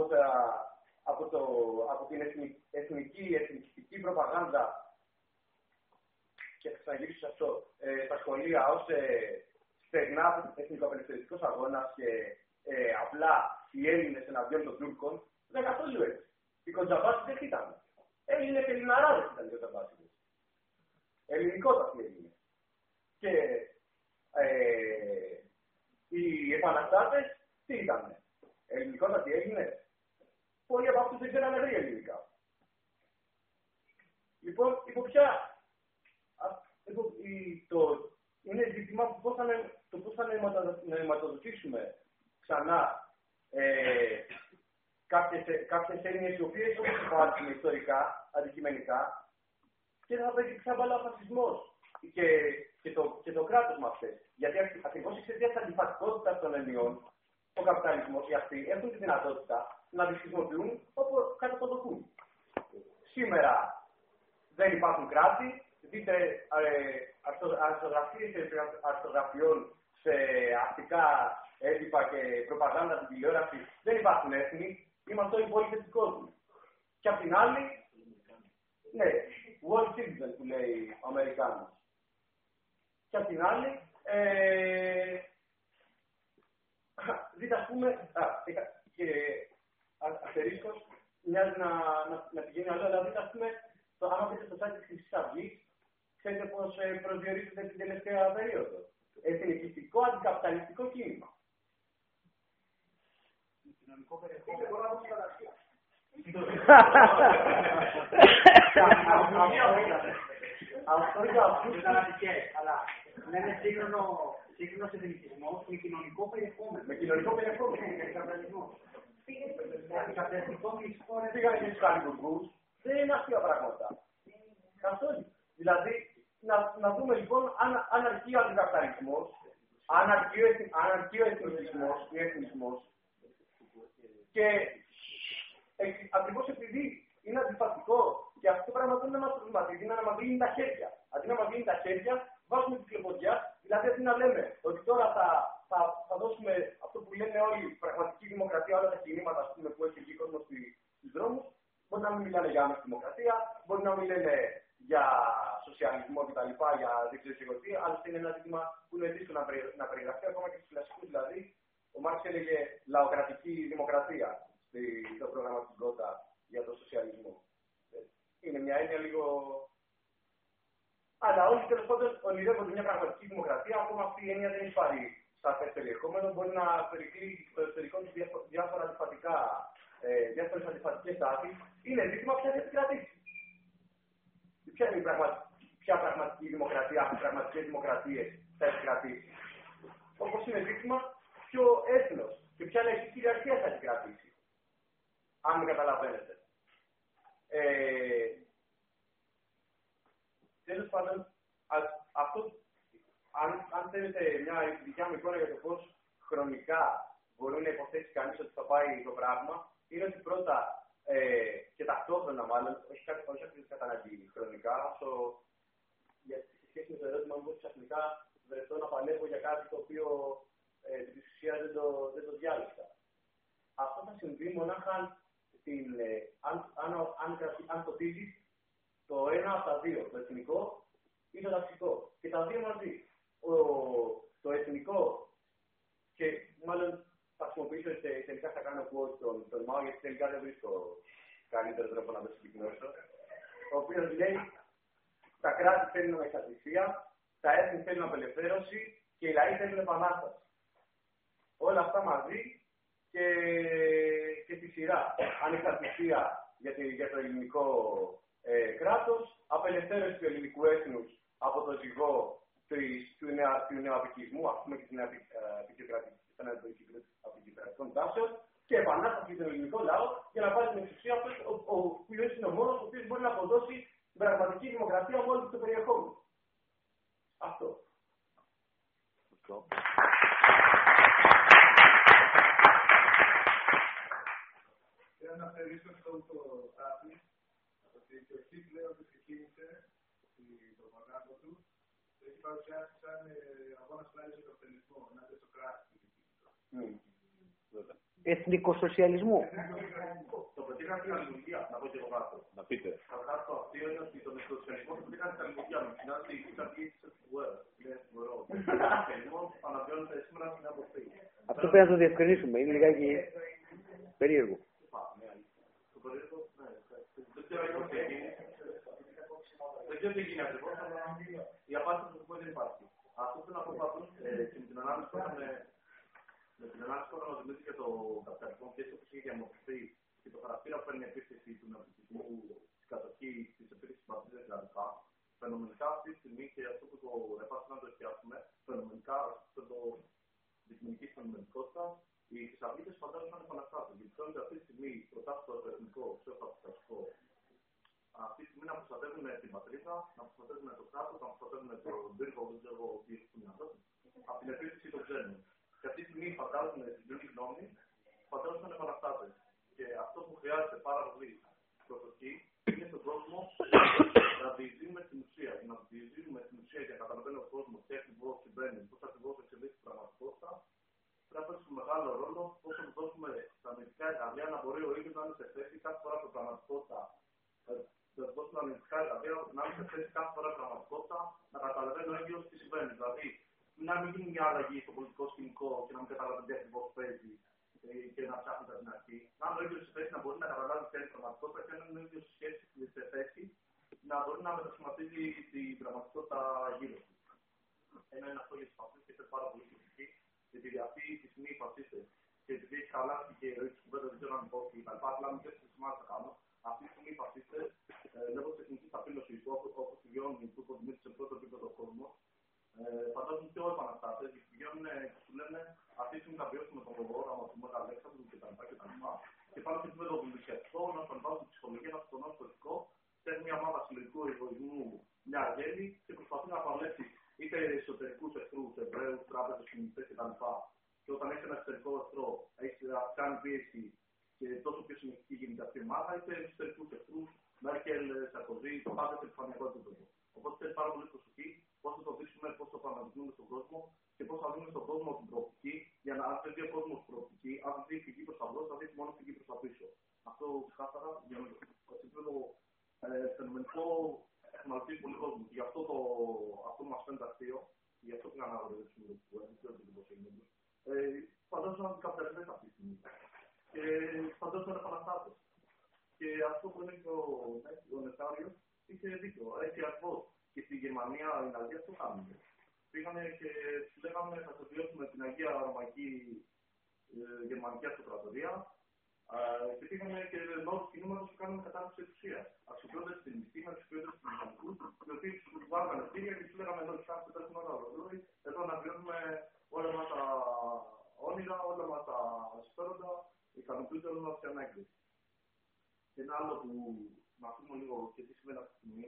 από την εθνική προπαγάνδα και θα ξαναγυρίσω σε αυτό στα σχολεία ως στεγνά εθνικοαπελευθερωτικός αγώνας και απλά οι Έλληνες εναντίον των Τούρκων, δεν καθόλου έτσι. Οι Κοντζαμπάσιδες ήταν. Έλληνες Ελληναράδες ήταν οι Κοντζαμπάσιδες. Ελληνικότατοι Έλληνες. Και οι επαναστάτες τι ήτανε. Ελληνικότατοι Έλληνες. Πολλοί από αυτούς δεν ξέρανε βρει ελληνικά. Λοιπόν, είναι ζήτημα που πώς θα νοηματοδοτήσουμε ξανά κάποιες έννοιες οι οποίες όπως υπάρχουν ιστορικά, αντικειμενικά και θα παίξει ξάμπαλα ο φασισμός και το κράτος με αυτές. Γιατί ακριβώς εξαιτίας της αντιφατικότητας των εννοιών, ο καπιταλισμός και αυτοί έχουν τη δυνατότητα να τις χρησιμοποιούν όπου κατατοδοκούν. Σήμερα δεν υπάρχουν κράτη, δείτε αρθρογραφιών σε αστικά έντυπα και προπαγάνδα στην τηλεόραση, δεν υπάρχουν έθνη, είμαστε όλοι πολυθετικό του. Και απ' την άλλη, ναι, world citizen που λέει ο Αμερικάνος. Και απ' την άλλη, δείτε ας πούμε, και αστερίσκος, μοιάζει να πηγαίνει άλλο, αλλά δείτε ας πούμε, άμα δείτε στο site της Χρυσής Αυγής, ξέρετε πώς προσδιορίζεται την τελευταία περίοδο. Εθνικιστικό αντικαπιταλιστικό κίνημα. Κοινωνικό περιεχόμενο. Αυτό είναι αυτό. Αλλά δεν είναι σύγχρονο σύγχρονος εθνικισμός με κοινωνικό περιεχόμενο. Με κοινωνικό περιεχόμενο. Πήγανε και στους Χαλιβουργούς. Δεν είναι αστεία πράγματα. Καθόλου. Δηλαδή, να δούμε λοιπόν αν αρκεί ο αντικαπιταλισμός, αν αρκεί ο εθνικισμός ή εθνισμός. Και ακριβώς επειδή είναι αντιφατικό και αυτό το πράγμα δεν μας προβληματίζει, είναι να μας δίνει τα χέρια. Αντί να μας δίνει τα χέρια, βάζουμε τη κλεποδιά, δηλαδή αντί να λέμε ότι τώρα θα δώσουμε αυτό που λένε όλοι, πραγματική δημοκρατία, όλα τα κινήματα που έχει εκεί κόσμο στους δρόμους, μπορεί να μην μιλάνε για άμεση δημοκρατία, μπορεί να μην λένε για σοσιαλισμό κτλ., για δεν ξέρω εγώ τι, αλλά είναι ένα ζήτημα που είναι δύσκολο να περιγραφεί ακόμα και στους κλασικούς. Δηλαδή, ο Μάρξ έλεγε λαοκρατική δημοκρατία στο πρόγραμμα του Γκότα για το σοσιαλισμό. Είναι μια έννοια λίγο. Αλλά όλοι τέλος πάντων ονειρεύονται μια πραγματική δημοκρατία, ακόμα αυτή η έννοια δεν έχει πάρει σαφές περιεχόμενο, μπορεί να περικλεί στο εξωτερικό του διάφορες αντιφατικές τάσεις. Είναι ζήτημα ποια θα επικρατήσει. Ποια είναι ποια πραγματική δημοκρατία, πραγματικές δημοκρατίες θα επικρατήσει. Όπως είναι ζήτημα ποιο έθνος και ποια λαϊκή κυριαρχία θα επικρατήσει. Αν με καταλαβαίνετε. Τέλος πάντων, αυτό, αν θέλετε μια δικιά μου εικόνα για το πώς χρονικά μπορεί να υποθέσει κανείς ότι θα πάει το πράγμα, είναι ότι πρώτα και ταυτόχρονα μάλλον, όχι ακριβώς κατά ανάγκη χρονικά, όσο σε σχέση με το ερώτημα μου ξαφνικά βρεθώ να παλεύω για κάτι το οποίο στην ουσία δεν το διάλεξα. Αυτό θα συμβεί μονάχα αν φωτίζει το ένα από τα δύο, το εθνικό ή το ταξικό. Και τα δύο μαζί. Το εθνικό, και μάλλον θα χρησιμοποιήσω τελικά θα κάνω quote τον Μάο, γιατί τελικά δεν βρίσκω καλύτερο τρόπο να το συγκεκριμενώσω. Ο οποίος λέει: τα κράτη θέλουν εξαρτησία, τα έθνη θέλουν απελευθέρωση και οι λαοί θέλουν επανάσταση. Όλα αυτά μαζί και στη σειρά. Ανεξαρτησία για το ελληνικό κράτος, απελευθέρωση του ελληνικού έθνους από το ζυγό του νεοαπικισμού, ας πούμε, και την απικιοκρατικών τάσεων, και επανάσταση στον ελληνικό λαό για να πάρει την εξουσία αυτός, ο οποίος είναι ο μόνος ο οποίος μπορεί να αποδώσει την πραγματική δημοκρατία με όλο το περιεχόμενο. Αυτό. Θέλω να αφαιρήσω αυτό το τάφι, ότι και ο Χίτλερ όταν ξεκίνησε την προπαγάνδα του, το έχει παρουσιάσει σαν αγώνα πλάι στον καπιταλισμό, ενάντια στο κράτος. Εθνικοσοσιαλισμό. Το πετύχαν στην αλληλουγία, να πω και εγώ κάτω. Να πείτε. Καταρχάς το αστείο είναι ότι τον εθνικοσοσιαλισμό το πετύχαν στην αλληλουγία. Με συνάντηση η αρχή της Web. Είναι μωρό. Ο εθνικοσοσιαλισμός αναβιώνεται σήμερα στην αποστή. Αυτό πρέπει να το διευκρινίσουμε. Είναι λιγάκι περίεργο. Δεν ξέρω τι γίνει ακριβώς, αλλά η απάντηση του δεν υπάρχει. Αυτό που θέλω να πω πάντως και με την ανάλυση που είχαμε όταν δημιουργήθηκε το καπιταλισμό και έτσι όπως είχε διαμορφωθεί και το χαρακτήρα που παίρνει επίθεση του νεοπληθυσμού, τη κατοχή, τη επίθεση της πατρίδας κλπ. Φαινομενικά αυτή τη στιγμή και αυτό που το επάσχει να το εστιάσουμε, φαινομενικά αυτό το δικοινωνική φαινομενικότητα, οι Θεσσαλονίκες φαντάζομαι να επαναστάσουν. Γιατί φαίνονται αυτή τη στιγμή προτάσει το εθνικό, ψευδοαπιστασικό. Αυτή τη στιγμή να προστατεύουν την πατρίδα, να προστατεύουν το κράτος, να προστατεύουν τον πύργο, δεν ξέρω εγώ τι έχει στην Ελλάδα, από την επίθεση των ξένων. Και αυτή τη στιγμή φαντάζουν την κοινή γνώμη, φαντάζουν επαναστάτες. Και αυτό που χρειάζεται πάρα πολύ προσοχή είναι στον κόσμο να διεισδύουμε στην ουσία. Και να διεισδύουμε στην ουσία για να καταλαβαίνει ο κόσμος τι ακριβώς συμβαίνει, πώς ακριβώς εξελίσσεται η πραγματικότητα, πρέπει να παίξουμε μεγάλο ρόλο πώς θα του δώσουμε στα αναλυτικά εργαλεία να μπορεί ο ίδιος να είναι σε θέση κάθε φορά που πραγματικότητα. Να του δώσουμε αναλυτικά εργαλεία να είναι σε θέση κάθε φορά πραγματικότητα να καταλαβαίνει ο ίδιος τι συμβαίνει. Δηλαδή, να μην γίνει μια αλλαγή στο πολιτικό σκηνικό και να μην καταλαβαίνει τι ακριβώς παίζει και να ψάχνει από την αρχή. Να είναι ο ίδιος σε θέση να μπορεί να καταλάβει ποια είναι η πραγματικότητα και να είναι ο ίδιος σε θέση να μπορεί να μετασχηματίζει την πραγματικότητα γύρω του. Ένα είναι αυτό για τις φασίστες και είναι πάρα πολύ σημαντική, γιατί αυτή τη στιγμή οι φασίστες και επειδή έχει χαλάσει και η ροή της κουβέντας, δεν ξέρω αν υπάρχει κτλ. Απλά μην ξέρετε τι σημαίνει να κάνω. Αυτή τη στιγμή οι φασίστες λόγω της τεχνικής ταπείνωσης όπως τη βιώνουν που υποτιμήσει σε πρώτο επίπεδο κόσμο, φαντάζομαι πιο επαναστάτες, γιατί προσπαθήσουν να βιώσουν τον όραμα του Μέγα Αλέξανδρου κτλ. Και πάνω σε επίπεδο βουλευτικό, να τον βάλουν την ψυχολογία, να τον βάλουν στο ηθικό, θέλει μια ομάδα συλλογικού εγωισμού, μια γέννη και προσπαθεί να παλέψει είτε εσωτερικού εχθρού, Εβραίου, τράπεζε, κινητέ κτλ. Και όταν έχει ένα εσωτερικό εχθρό, έχει κάνει πίεση και τόσο πιο συνεχική γίνεται αυτή η ομάδα, είτε εσωτερικού εχθρού, Μέρκελ, Σαρκοζή, το πάντα σε επιφανειακό επίπεδο. Οπότε θέλει πάρα πολύ προσοχή πώ θα το δείξουμε, πώ θα το αναδεικνύουμε στον κόσμο και πώ θα δούμε στον κόσμο την προοπτική, για να αν δεν δει ο κόσμο προοπτική, αν δει πηγή προ τα μπρο, θα δει μόνο πηγή προ τα πίσω. Αυτό ξεκάθαρα για να το επίπεδο φαινομενικό εχμαλωτεί πολύ κόσμο. Και γι' αυτό μα φαίνεται αστείο, γι' αυτό πήγαν να αγορεύσουμε το που δεν ξέρω τι είναι. Φαντάζομαι ότι καπιταλιστέ αυτή τη στιγμή. Και φαντάζομαι επαναστάτε. Και αυτό που είναι και ο Νετάριος είχε δίκιο. Έτσι ακριβώς. Και στη Γερμανία οι Ναζί αυτό κάνουν. Πήγανε και του λέγανε θα τελειώσουμε την Αγία Ρωμαϊκή Γερμανική Αυτοκρατορία και πήγανε και λόγω του κινήματος που κάνανε κατάρτιση εξουσίας. Αξιοποιώντας την μυστήμα, αξιοποιώντας την μηχανικού, οι οποίοι του βάλανε στήρια και του λέγανε εδώ και κάθε πέντε ώρα ρολόι, εδώ να βιώνουμε όλα μας τα όνειρα, όλα μας τα συμφέροντα, ικανοποιούνται όλα μας τις ανάγκες. Και ένα άλλο που να πούμε λίγο και τι σημαίνει αυτή τη στιγμή,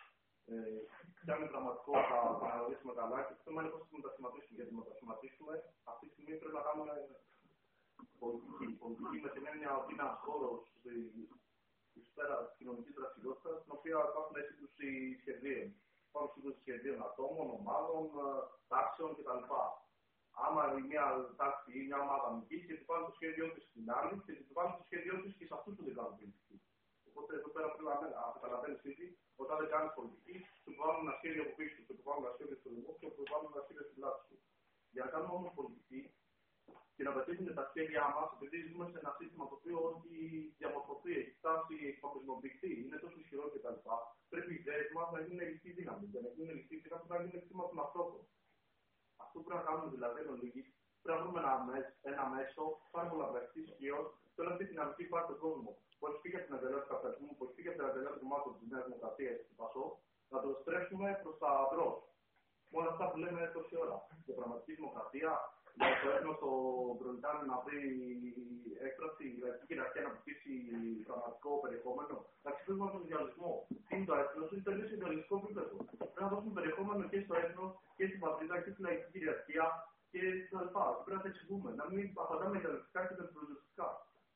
ποια είναι πραγματικότητα να αναλύσουμε καλά και το θέμα είναι πώς θα μετασχηματίσουμε. Γιατί να μετασχηματίσουμε αυτή τη στιγμή πρέπει να κάνουμε πολιτική. Πολιτική με την έννοια ότι είναι ένας χώρος στη σφαίρα της κοινωνικής δραστηριότητας, στην οποία υπάρχουν σύγκρουση σχεδίων. Υπάρχουν σύγκρουση σχεδίων ατόμων, ομάδων, τάξεων κτλ. Άμα μια τάξη ή μια ομάδα νικήσει και του βάλει το σχέδιό τη στην άλλη και του βάλει το σχέδιό τη και σε αυτού που δεν κάνουν πολιτική. Οπότε εδώ πέρα πρέπει να καταλαβαίνει ήδη, όταν δεν κάνει πολιτική, του βάλουν ένα σχέδιο από πίσω, του βάλουν ένα σχέδιο στο δημόσιο και του βάλουν ένα σχέδιο στην πλάτη του. Για να κάνουμε όμω πολιτική και να πετύχουν τα σχέδιά μα, επειδή ζούμε σε ένα σύστημα το οποίο έχει διαμορφωθεί, έχει φτάσει, έχει παγκοσμιοποιηθεί, είναι τόσο ισχυρό κτλ. Πρέπει οι ιδέε μα να γίνουν ελιστή δύναμη. Για να γίνουν ελιστή δύναμη πρέπει να γίνουν εκτίμα των ανθρώπων. Αυτό που πρέπει να κάνουμε δηλαδή εν ολίγη, πρέπει να βρούμε ένα μέσο πάρα πολλαπλασιαστή ισχύω σε όλη αυτή την δυναμική που υπάρχει στον κόσμο. Που έχει φύγει από την αγκαλιά του καπιταλισμού, που έχει φύγει από την αγκαλιά του κομμάτου τη Νέα Δημοκρατία του ΠΑΣΟ, να το στρέψουμε προ τα μπρο. Με όλα αυτά που λέμε τόση ώρα. Για πραγματική δημοκρατία, για το έθνος των προλετάριων να βρει έκφραση, η λαϊκή κυριαρχία να αποκτήσει πραγματικό περιεχόμενο. Να ξεφύγουμε από τον διαλυσμό. Τι είναι το έθνος, είναι τελείως ιδεαλιστικό επίπεδο. Πρέπει να δώσουμε περιεχόμενο και στο έθνος και στην πατρίδα και στη λαϊκή κυριαρχία και στα λοιπά. Πρέπει να τα εξηγούμε. Να μην απαντάμε ιδεαλιστικά και τελειωτικά.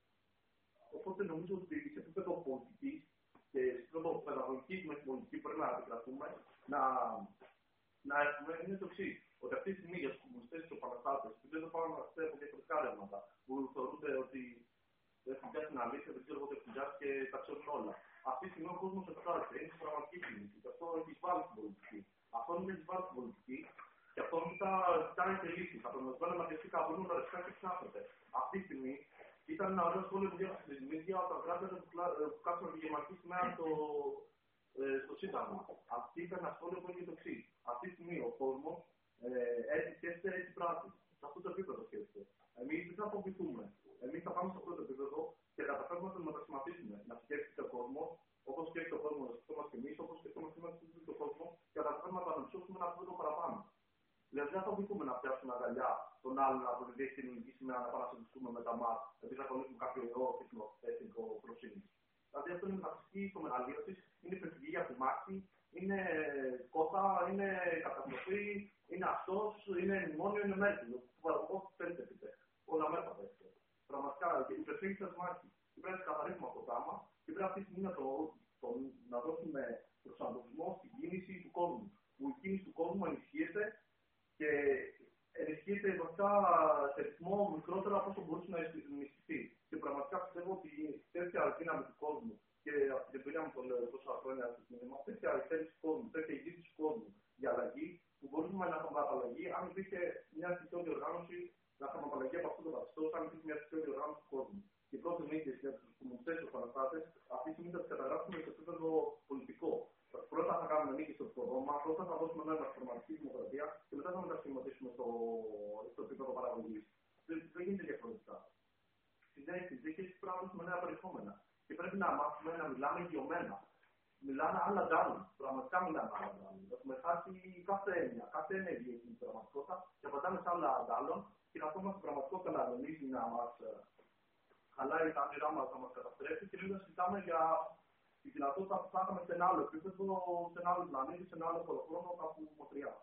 Οπότε νομίζω ότι σε επίπεδο πολιτική και σε επίπεδο παιδαγωγική με την πολιτική που πρέπει να επικρατούμε, να έχουμε είναι το εξής. Ότι αυτή τη στιγμή για τους κομμουνιστές και τους επαναστάτες, που δεν πάνε να ξέρουν διαφορετικά ρεύματα, που θεωρούνται ότι έχουν πιάσει την αλήθεια, δεν ξέρω εγώ τι έχουν πιάσει και τα ξέρουν όλα. Αυτή τη στιγμή ο κόσμος εκφράζεται, είναι στην πραγματική κίνηση. Και αυτό έχει βάλει στην πολιτική. Αυτό δεν έχει βάλει στην πολιτική και αυτό κοιτάει και λύσει. Θα τον βγάλει μαθητικά από όλα τα ρευστά και ψάχνεται. Αυτή τη στιγμή ήταν ένα ωραίο σχόλιο που διάβασα στην Δημήτρια όταν γράφεται που κάτσαμε τη γερμανική σημαία στο Σύνταγμα. Αυτή ήταν ένα σχόλιο που έγινε το εξής. Αυτή τη στιγμή ο κόσμος έτσι σκέφτεται, έτσι πράττει. Σε αυτό το επίπεδο σκέφτεται. Εμείς δεν θα αποφυθούμε. Εμείς θα πάμε σε αυτό το επίπεδο και καταφέρουμε να το μετασχηματίσουμε. Να σκέφτεται ο κόσμος, όπως σκέφτεται ο κόσμος, να σκεφτόμαστε εμείς, όπως σκεφτόμαστε εμείς τον κόσμο και να καταφέρουμε να το αναλυσώσουμε ένα επίπεδο παραπάνω. Δηλαδή δεν θα αποφυθούμε να πιάσουμε αγκαλιά τον άλλον από τη διεθνή κοινωνική σημαία να πάμε να συζητήσουμε με τα ΜΑΤ, επειδή θα κολλήσουμε κάποιο ιό εθνικό προσύνη. Δηλαδή αυτό είναι μεταξύ το μεγαλείο τη, είναι υπερφυγή από τη μάχη, είναι κότα, είναι καταστροφή, είναι αυτός, είναι μνημόνιο, είναι μέρη. Ό,τι θέλετε πείτε. Όλα μέσα πέφτει. Πραγματικά η υπερφύγη σας μάχη. Πρέπει να ξεκαθαρίσουμε αυτό το πράγμα και πρέπει αυτή τη στιγμή να δώσουμε προσανατολισμό στην κίνηση του κόσμου. Που η κίνηση του κόσμου ενισχύεται και ενισχύεται βασικά σε ρυθμό μικρότερο από όσο μπορούσε να ενισχυθεί. Και πραγματικά πιστεύω ότι τέτοια δύναμη του κόσμου και από την εμπειρία μου το λέω τόσα χρόνια στο κίνημα, τέτοια θέληση του κόσμου, τέτοια ηγήτηση του κόσμου για αλλαγή, που μπορούμε να έχουμε απαλλαγή αν υπήρχε μια στοιχειώδη οργάνωση, να έχουμε απαλλαγή από αυτό το καθεστώ, αν υπήρχε μια στοιχειώδη οργάνωση του κόσμου. Και οι πρώτες νίκες για τους κομμουνιστές και τους επαναστάτες, αυτή τη στιγμή θα τις καταγράψουμε σε επίπεδο πολιτικό. Πρώτα θα κάνουμε νίκη στο υποδόμα, πρώτα θα δώσουμε νόημα στη πραγματική δημοκρατία και μετά θα μετασχηματίσουμε στο επίπεδο παραγωγής. Δεν γίνεται διαφορετικά. Στις νέες συνθήκες πρέπει να δώσουμε νέα περιεχόμενα. Και πρέπει να μάθουμε να μιλάμε γιωμένα. Μιλάνε άλλα ντάλλον. Πραγματικά μιλάνε άλλα ντάλλον. Έχουμε χάσει κάθε έννοια έχει την πραγματικότητα και απαντάμε σε άλλα ντάλλον και να πούμε στην πραγματικότητα να αγωνίζει, να μας χαλάει τα όνειρά μας, να μας καταστρέφει και λίγο συζητάμε για τη δυνατότητα που θα είχαμε σε ένα άλλο επίπεδο, σε ένα άλλο πλανήτη, σε ένα άλλο χωροχρόνο, κάπου μακριά.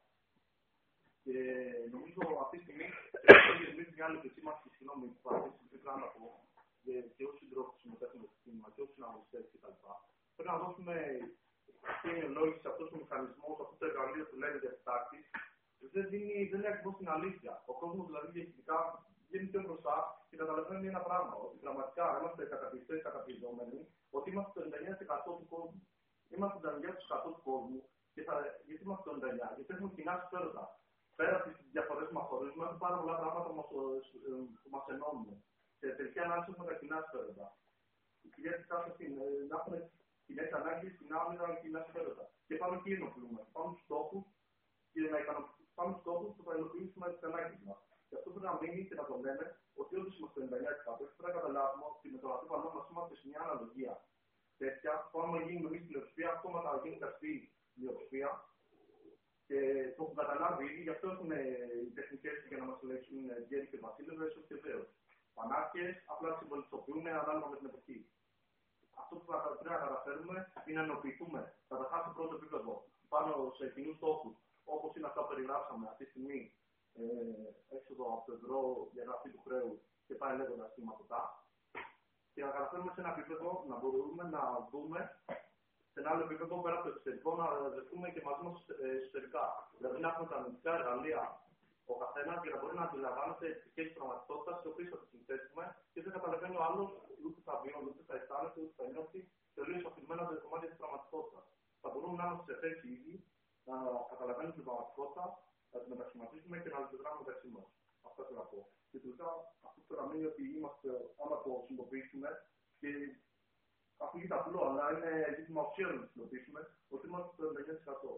Και νομίζω αυτή τη στιγμή, για μια άλλη επισήμανση, συγγνώμη, που παραδείγματος να πω, και όσοι συντρόφοι που συμμετέχουν στο κίνημα και όσοι συναγωνιστές κτλ. Πρέπει να δώσουμε αυτή η ενολόγηση, αυτό ο μηχανισμό, αυτό το εργαλείο που λέγεται διατάξεις, δεν είναι ακριβώς την αλήθεια. Ο κόσμος δηλαδή γενικά βγαίνει πιο μπροστά και καταλαβαίνει ένα πράγμα. Ότι πραγματικά είμαστε καταπιστές, καταπιεζόμενοι, ότι είμαστε το 99% του κόσμου. Είμαστε το 99% του κόσμου και γιατί είμαστε το 99%? Γιατί έχουμε κοινά συμφέροντα. Πέρα από τις διαφορές που μας χωρίζουμε, έχουμε πάρα πολλά πράγματα που μας ενώνουν. Σε τελική ανάλυση έχουμε τα κοινά συμφέροντα. Οι κυρίες να έχουν κοινές ανάγκες, κοινά όνειρα, κοινά συμφέροντα. Και πάμε και ενοποιούμε. Πάμε στους στόχους και να πάμε στους στόχους που θα υλοποιήσουμε τις ανάγκες μας. Και αυτό πρέπει να μείνει και να το λέμε ότι όντως είμαστε το 99%. Πρέπει να καταλάβουμε ότι με τον αντίπαλό μας είμαστε σε μια αναλογία τέτοια, που άμα γίνει εμείς πλειοψηφία, αυτόματα γίνει καστή πλειοψηφία. Και το που καταλάβει ήδη, γι' αυτό έχουν οι τεχνικές για να μας ελέγξουν γέροι και βασίλειδες, όχι βεβαίως. Πανάρχες, απλά συμβολιστοποιούν ανάλογα με την εποχή. Αυτό που θα πρέπει να καταφέρουμε είναι να ενοποιηθούμε. Καταρχάς σε πρώτο επίπεδο πάνω σε κοινούς στόχους, όπως είναι αυτά που περιγράψαμε αυτή τη στιγμή, έξοδο από το ευρώ, διαγραφή του χρέους και πάει λέγοντας σηματικά. Και να καταφέρουμε σε ένα επίπεδο να μπορούμε να δούμε σε ένα άλλο επίπεδο πέρα από το εξωτερικό να δεχτούμε και μαζί μας εσωτερικά. Δηλαδή να έχουμε τα νοητικά εργαλεία ο καθένας για να μπορεί να αντιλαμβάνεται τις σχέσεις πραγματικότητας, τις οποίες θα τις συνθέσουμε και δεν καταλαβαίνει ο άλλος ούτε θα βιώνει, ούτε θα αισθάνεται, ούτε θα νιώθει τελείως αφηρημένα τα κομμάτια της πραγματικότητας. Θα μπορούμε να είμαστε σε θέση ήδη να καταλαβαίνουμε την πραγματικότητα, να τη μετασχηματίσουμε και να λειτουργάμε μεταξύ μας. Αυτό θέλω να πω. Και τελικά αυτό που μείνει ότι είμαστε, άμα το συνειδητοποιήσουμε, και ακούγεται απλό, αλλά είναι ζήτημα ουσία να το συνειδητοποιήσουμε, ότι είμαστε το 99%.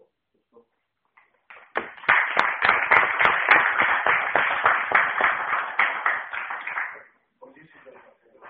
Πολύ σύντομα.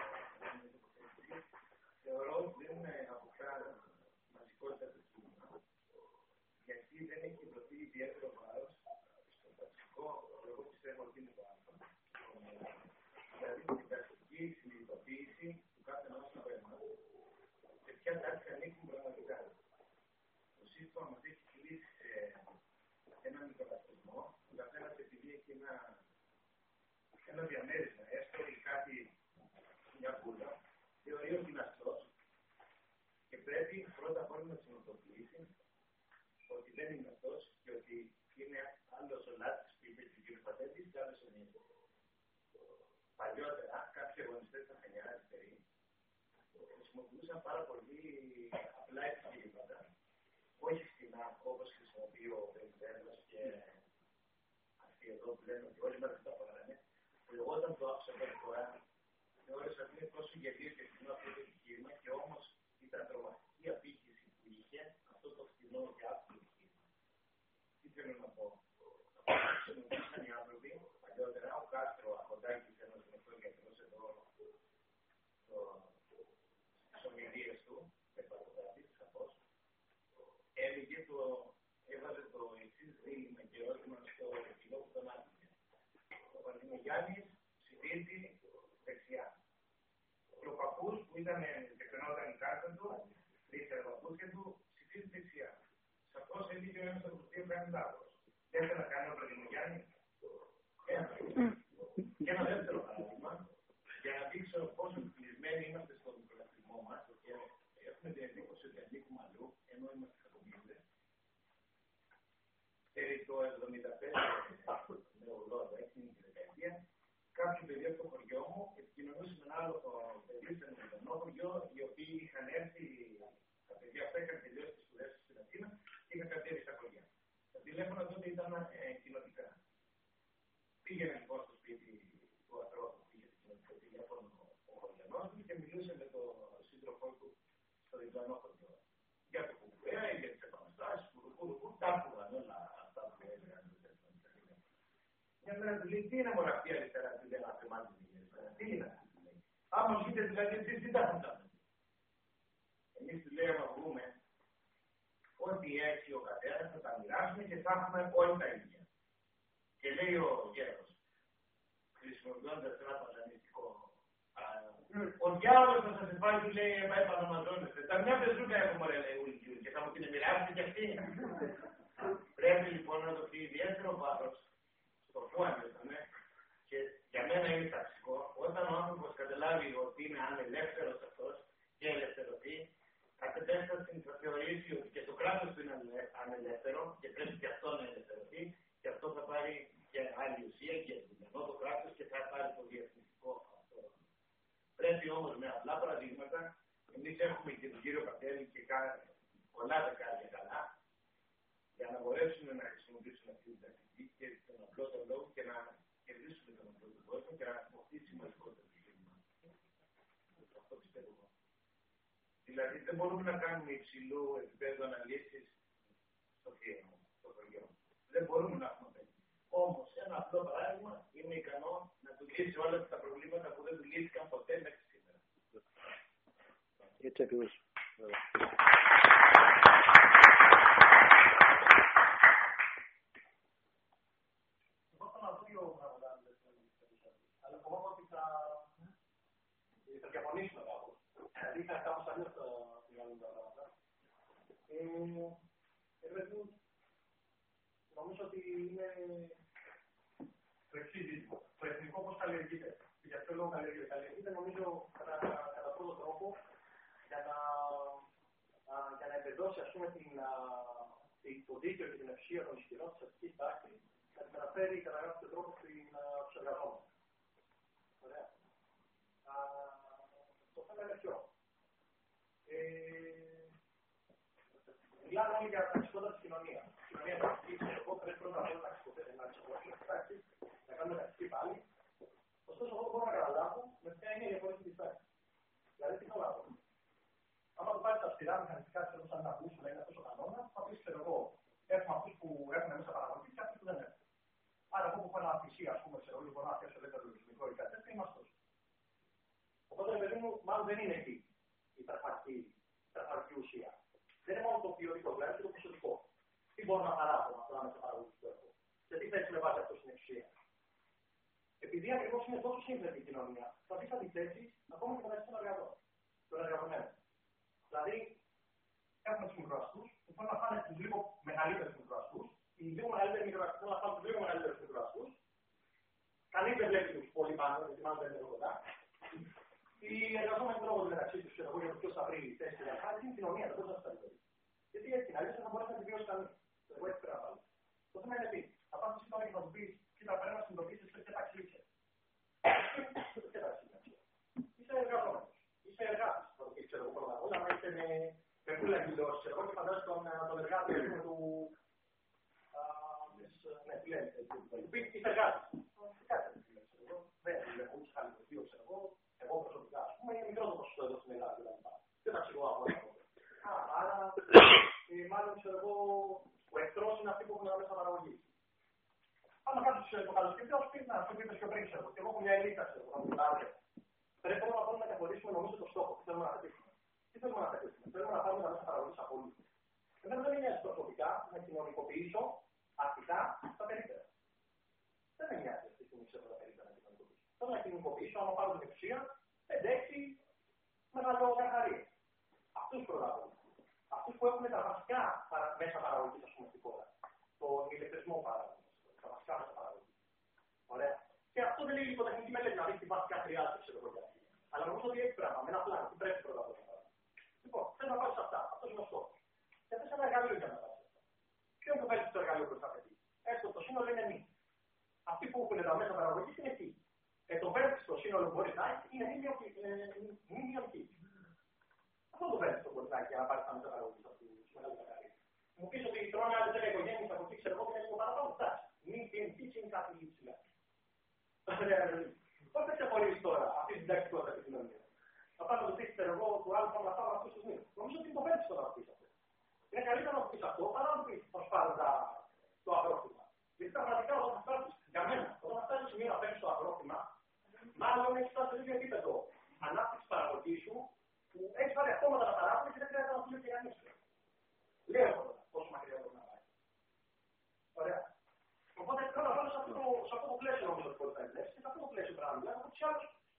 Θεωρώ ότι δεν αποκτά μαζικότητα του κείμενα, γιατί δεν έχει δοθεί ιδιαίτερο βάρος στο βασικό, εγώ πιστεύω ότι είναι το άλλο. Δηλαδή την τακτική συνειδητοποίηση του κάθε ενός από εμάς σε ποια τάξη ανήκουν πραγματικά. Το σύστημα μας έχει κλείσει σε έναν μικροκαθισμό, ο καθένας επειδή έχει ένα διαμέρισμα, έστω ή κάτι, μια κούλα, θεωρεί ότι είναι αυτός και πρέπει πρώτα απ' όλα να συνειδητοποιήσει ότι δεν είναι αυτός και ότι είναι άλλος ο Λάτης που είπε και ο κ. Πατέτης και άλλος ο Νίκος. Παλιότερα, κάποιοι αγωνιστές στα Χανιά αριστεροί χρησιμοποιούσαν πάρα πολύ απλά επιχειρήματα, όχι φθηνά όπως χρησιμοποιεί ο Βενιζέλος και αυτοί εδώ που λένε ότι όλοι μας τα πάρανε. Εγώ όταν το άκουσα πρώτη φορά, θεώρησα ότι είναι τόσο γελίο και φθηνό αυτό το επιχείρημα και όμως ήταν τρομακτική απήχηση που είχε αυτό το φθηνό και άπλο επιχείρημα. Τι θέλω να πω. Χρησιμοποιήσαν οι άνθρωποι παλιότερα, ο Κάστρο Αχοντάκης, ένας γνωστός γιατρός εδώ, στις ομιλίες του, επαρχοντάτης, σαφώς, έβαζε το εξής δίλημμα και ερώτημα στο κοινό που τον άκουγε. Ο Παντιμογιάννης ψηφίζει δεξιά. Και ο παππούς που ήταν και φαινόταν η κάρτα του, ρίξε τα παππούδια του, ψηφίζει δεξιά. Σαφώς έλεγε ο ένας από τους δύο κάνει λάθος. Δεν θα κάνει ο Παντιμογιάννης. Και ένα δεύτερο παράδειγμα, για να δείξω πόσο κλεισμένοι είμαστε στον μικροκλασμό μας και έχουμε την εντύπωση ότι ανήκουμε αλλού, ενώ είμαστε κακομοίριδες. Το 75 με 80, εκείνη τη δεκαετία, κάποιο παιδί από το χωριό μου επικοινωνούσε με ένα άλλο παιδί σε ένα γονό χωριό, οι οποίοι είχαν έρθει, τα παιδιά αυτά είχαν τελειώσει τις σπουδές στην Αθήνα και είχαν κατέβει στα χωριά. Τα τηλέφωνα τότε ήταν κοινοτικά. Πήγαινε λοιπόν στο σπίτι του ανθρώπου που είχε την κοινωνική τηλέφωνο ο χωριανός του και μιλούσε με τον σύντροφό του στο διπλανό χωριό. Για το κουμπέα, για τις επαναστάσεις, τα άκουγαν όλα αυτά που έλεγαν. Μια μέρα του λέει, τι είναι μωρά αυτή η αριστερά, του λέει, να θεμάται την αριστερά. Τι είναι αυτή, του λέει. Άμα βγείτε δηλαδή, εσείς τι τα φαντάζετε. Εμείς του λέει, άμα βγούμε, ό,τι έχει ο καθένας θα τα μοιράσουμε και θα έχουμε όλοι τα ίδια. Και λέει ο γέρος, χρησιμοποιώντας ένα παζανιστικό. Ο διάολος θα σας βάλει, του λέει, επαναμαζώνεστε. Τα μια πεζούκα έχουμε, λέει, ουλικιού, και θα μου την μοιράσετε κι αυτή. Πρέπει λοιπόν να δοθεί ιδιαίτερο βάρος στο πού ανέβαινε, και για μένα είναι ταξικό, όταν ο άνθρωπος καταλάβει ότι είναι ανελεύθερος αυτός και ελευθερωθεί, κατετέσταση θα θεωρήσει ότι και το κράτος του είναι ανελεύθερο και πρέπει και αυτό να ελευθερωθεί, και αυτό θα πάρει και άλλη ουσία και δυνατό το κράτος και θα πάρει το διευθυντικό αυτό. Πρέπει όμως με απλά παραδείγματα, εμείς έχουμε και τον κύριο Πατέλη και πολλά δεκάρια καλά, για να μπορέσουν να χρησιμοποιήσουν αυτή την τακτική και τον απλό τον λόγο και να κερδίσουν τον απλό τον κόσμο και να αποκτήσει σημαντικότερο επιχείρημα. Αυτό πιστεύω εγώ. Δηλαδή δεν μπορούμε να κάνουμε υψηλού επίπεδου αναλύσεις στο θύμα, στο χωριό. Δεν μπορούμε να έχουμε τέτοιο. Όμως ένα απλό παράδειγμα είναι ικανό να του λύσει όλα τα προβλήματα που δεν του λύθηκαν ποτέ μέχρι σήμερα. Έτσι ακριβώς. Αλλά φοβάμαι ότι θα διαφωνήσουμε κάπως. Δηλαδή θα κάπως αλλιώς τα βγάλουν τα πράγματα. Νομίζω ότι είναι το εξής ζήτημα. Το εθνικό πώς καλλιεργείται. Και για ποιο λόγο καλλιεργείται. Καλλιεργείται νομίζω κατά πρώτο τρόπο για να εμπεδώσει ας πούμε το δίκαιο και την ευθεία των ισχυρών της αστικής τάξης, να την μεταφέρει κατά κάποιο τρόπο στους εργαζόμενους. Ωραία. Το θέμα είναι ποιο. Μιλάμε όλοι για ταξικότητα της κοινωνίας. Η κοινωνία ταξική, εγώ πρέπει πρώτα απ' όλα να ταξικότητα να κάνουμε ταξική πάλι. Ωστόσο, εγώ μπορώ να καταλάβω με ποια είναι η διαφορετική της τάξης. Δηλαδή, τι θέλω να πω. Άμα το πάρει τα αυστηρά μηχανιστικά, ξέρω σαν να μπούσουλα είναι αυτός ο κανόνας, θα πεις, ξέρω εγώ, έχουμε αυτούς που έχουν μέσα παραγωγή και αυτούς που δεν έχουν. Άρα, εγώ που έχω ένα PC, ας πούμε, ξέρω, μπορώ να φτιάξω ελεύθερο λογισμικό ή κάτι τέτοιο, είμαι αυτός. Οπότε, παιδί μου, μάλλον δεν είναι εκεί η πραγματική ουσία. Δεν είναι μόνο το ποιοτικό, δηλαδή και το ποσοτικό. Τι μπορώ να παράγω με αυτά τα μέσα παραγωγή που έχω. Και τι θέση με βάζει αυτό στην εξουσία. Επειδή ακριβώς είναι τόσο σύνθετη η κοινωνία, θα δει αντιθέσεις ακόμα και μεταξύ των εργαζομένων. Δηλαδή, έχουμε τους μικροαστούς που θέλουν να φάνε τους λίγο μεγαλύτερους μικροαστούς, οι λίγο μεγαλύτεροι μικροαστούς θέλουν να φάνε τους λίγο μεγαλύτερους μικροαστούς. Κανείς δεν βλέπει τους πολύ πάνω, γιατί μάλλον δεν είναι κοντά. Οι εργαζόμενοι τρώγονται μεταξύ τους, ξέρω εγώ, για το ποιος θα βρει θέση και να είναι η κοινωνία, δεν μπορεί να σταθεί. Γιατί έτσι, αλλιώς δεν θα μπορέσει να επιβιώσει κανείς. Εγώ έτσι πρέπει να βάλω. Το θέμα είναι τι. Θα πας εσύ τώρα και θα του πεις, κοίτα, πρέπει να συνειδητοποιήσεις και τα ξύλια. Είσαι εργαζόμενος. Είσαι εργάτης. Θα το πει, ξέρω εγώ, πρώτα απ' όλα, να είσαι με πουλα εκδηλώσεις, ξέρω εγώ, και φαντάζεσαι τον εργάτη του. Ναι, τι λένε. Του πει, είσαι εργάτης. Δεν είναι ούτε χαλιπτίο, ξέρω εγώ. Εγώ προσωπικά, ας πούμε, είναι μικρό το ποσοστό εδώ στην Ελλάδα. Δεν τα ξέρω από αυτό. Άρα, μάλλον ξέρω εγώ, ο εχθρός είναι αυτοί που έχουν μέσα παραγωγή. Άμα κάποιος το καλοσκεφτεί, ας πει, να σου πει πιο πριν, ξέρω. Και εγώ έχω μια ελίτα, ξέρω, να μου λάβει. Πρέπει πρώτα να καθορίσουμε νομίζω το στόχο. Τι θέλουμε να πετύχουμε. Τι θέλουμε να πετύχουμε. Θέλουμε να πάρουμε τα μέσα παραγωγή από όλους. Εμένα δεν με νοιάζει προσωπικά να κοινωνικοποιήσω αστικά τα περίπτερα. Δεν με νοιάζει αυτή τη στιγμή ξέρω τα περίπτερα να κοινωνικοποιήσω. Θέλω να κοινωνικοποιήσω, άμα πάρω την εξουσία, 5-6 μεγαλοκαρχαρίες. Αυτούς προλάβω. Αυτούς που έχουν τα βασικά μέσα παραγωγής, ας πούμε, στη χώρα. Τον ηλεκτρισμό παραγωγής. Τα βασικά μέσα παραγωγής. Ωραία. Και αυτό δεν είναι υποτεχνική μελέτη, να δει τι βασικά χρειάζεται, ξέρω εγώ γιατί. Αλλά νομίζω ότι έχει πράγμα, με ένα πλάνο, τι πρέπει πρώτα απ' όλα. Λοιπόν, θέλω να πάρει αυτά. Αυτό είναι ο στόχος. Και αυτό είναι ένα εργαλείο για να πάρει αυτά. Ποιο είναι το βέλτιστο εργαλείο που θα πετύχει. Έστω το σύνολο είναι μη. Αυτοί που έχουν τα μέσα παραγωγής είναι εκεί. Το βέλτιστο σύνολο που μπορεί να έχει είναι μη μειονική. Αυτό το βέλτιστο μπορεί να έχει για να πάρει τα μέσα παραγωγής από τους μεγάλους εργαλείους. Μου πεις ότι τρώνε άλλες 10 οικογένειες από εκεί, ξέρω εγώ, και είναι λίγο παραπάνω. Εντάξει. Μη μειονική είναι κάτι υψηλά. Πώς θα ξεχωρίσει τώρα αυτή την ταξικότητα της κοινωνίας. Θα πάω να το πεις, ξέρω εγώ, του άλλου πάμε να φάμε αυτούς τους μήνες. Νομίζω ότι είναι το βέλτιστο να το πεις αυτό. Είναι καλύτερα να το πεις αυτό παρά να το πεις, θα σπάρουν το αγρόκτημα. Γιατί τα πραγματικά όταν θα φτάσεις, για μένα, όταν θα φτάσεις σημείο να παίρνεις το αγρόκτημα, μάλλον έχεις φτάσει σε ίδιο επίπεδο ανάπτυξης παραγωγής σου, που έχεις πάρει αυτόματα να παράγουν και δεν χρειάζεται να σου λέει κανείς. Λέω εγώ τώρα πόσο μακριά μπορεί να πάει. Ωραία. Οπότε θέλω να βάλω σε αυτό το πλαίσιο νομίζω ότι μπορεί να εμπνεύσει και σε αυτό το πλαίσιο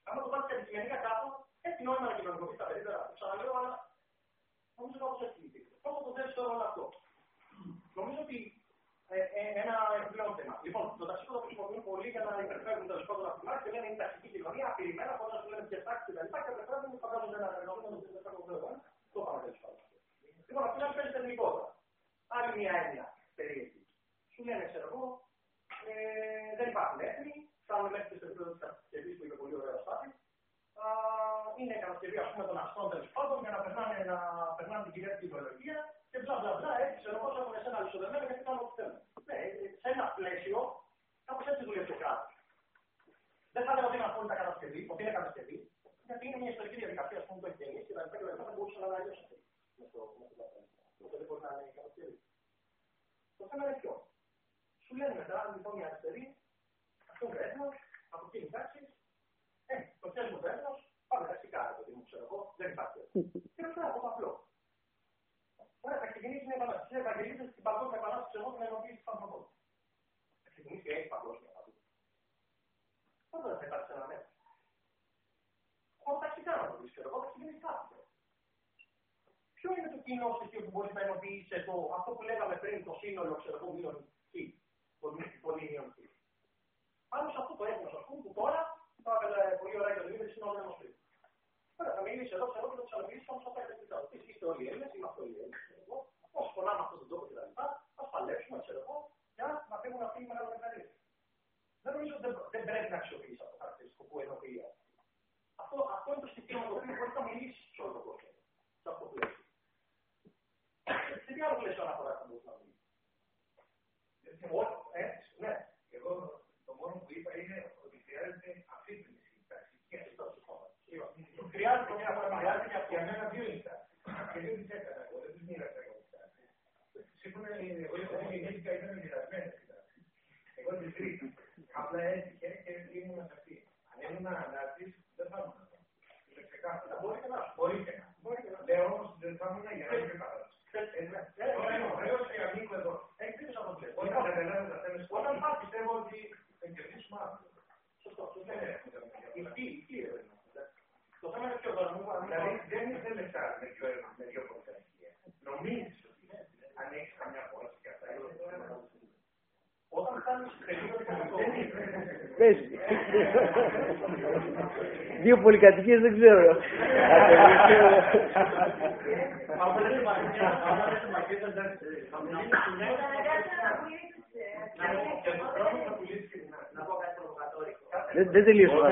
Αν το βάλει αντικειμενικά κάπου, έχει νόημα να κοινωνικοποιεί τα περίπτερα. Το ξαναλέω, αλλά νομίζω κάπως έτσι είναι. Πώς θα το θέσει τώρα όλο αυτό. Νομίζω ότι ένα επιπλέον θέμα. Λοιπόν, το ταξίδι το χρησιμοποιούν πολύ για να υπερφέρουν τα δεσπότα από την μάχη και λένε είναι η ταξική κοινωνία, αφηρημένα, χωρίς να σου λένε ποιες τάξεις κτλ. Και απευθύνουν φαντάζονται ένα φαινόμενο που δεν θα το λέω. Το πάμε τέλος πάντων. Λοιπόν, αυτό είναι παίζει τεχνικότητα. Άλλη μια έννοια περίεργη. Σου λένε, ξέρω εγώ, δεν υπάρχουν έθνη, φτάνουν μέχρι το επίπεδο της κατασκευής που είναι πολύ ωραίο στάδιο. Είναι η κατασκευή, ας πούμε, των αστών τέλος πάντων για να περνάνε την κυρίαρχη ιδεολογία και μπλα μπλα μπλα. Έτσι, ξέρω εγώ, έχουν εσένα αλυσοδεμένα γιατί κάνουν ό,τι θέλουν. Ναι, σε ένα πλαίσιο, κάπως έτσι δουλεύει το κράτος. Δεν θα έλεγα ότι είναι απόλυτα κατασκευή, ότι είναι κατασκευή, γιατί είναι μια ιστορική διαδικασία, ας πούμε, που έχει γεννήσει και τα λοιπά και τα λοιπά θα μπορούσε να είναι αλλιώς αυτή. Δεν μπορεί να είναι κατασκευή. Το θέμα είναι ποιο. Σου λένε μετά, λοιπόν, οι αριστεροί, αυτό είναι έθνος, από εκείνη τάξη, το πιάσουμε το έθνος, πάμε ταξικά, το τι μου ξέρω εγώ, δεν υπάρχει. Και αυτό είναι από το απλό. Ωραία, θα ξεκινήσει μια επανάσταση. Θα ευαγγελίσει την παγκόσμια επανάσταση εγώ την ενοποίηση των ανθρώπων. Θα ξεκινήσει και έχει παγκόσμια επανάσταση. Πότε δεν θα υπάρξει ένα νέο. Εγώ ταξικά να το δεις, ξέρω εγώ, θα ξεκινήσει κάτι. Ποιο είναι το κοινό στοιχείο που μπορεί να ενοποιήσει αυτό που λέγαμε πριν, το σύνολο, ξέρω εγώ, μείον χ, πολύ μείον χ. Πάνω σε αυτό το έθνος, ας πούμε, που τώρα, θα έβγαλε πολύ ωραία και το είδε σύνολο ενός τρίτου. Τώρα θα μιλήσει εδώ, ξέρω, και θα του αναπτύσσει όμως αυτά τα επίπεδα. Τι είστε όλοι οι Έλληνες, είμαστε όλοι οι Έλληνες. Όσοι πονάμε αυτόν τον τόπο κτλ., ας παλέψουμε, ξέρω εγώ, για να φύγουν αυτοί οι μεγαλομεταρρύες. Δεν νομίζω ότι δεν πρέπει να αξιοποιήσει αυτό το χαρακτηριστικό που ενοχλεί. Αυτό είναι το στοιχείο με το οποίο μπορεί να μιλήσει σε όλο τον κόσμο. Σε αυτό που λέει. Σε τι άλλο πλαίσιο αναφορά θα μπορούσε να μιλήσει. Ναι. Εγώ το μόνο που είπα είναι ότι χρειάζεται αφύπνιση. Χρειάζεται μια φορά για μένα δύο ήττα. Και δεν τις έκανα εγώ, δεν τις μοίρασα εγώ. Σύμφωνα εγώ γεννήθηκα ήταν μοιρασμένες. Εγώ τις τρίτα. Απλά έτυχε και ήμουν σε αυτή. Αν ήμουν ανάρτης, δεν θα ήμουν αυτό. Είναι ξεκάθαρα. Μπορεί και να. Λέω όμως δεν θα ήμουν για να μην παράδοση. Τώρα είμαι ωραίος και ανήκω εδώ. Έχεις αυτό το πλαίσιο. Όταν πάω πιστεύω ότι θα κερδίσουμε άνθρωπο. Σωστό. Το θέμα είναι πιο δωρεάν. Δηλαδή δεν μετράς με δύο πρωτοβουλία. Νομίζεις ότι αν έχεις καμιά πόραση και αυτά. Όταν φτάνεις σε περίοδο Πες. Δύο πολυκατοικίες δεν ξέρω. Αν δεν είσαι μακριά, εντάξει. Να πω κάτι προβοκατόρικο. Δεν τελείωσε.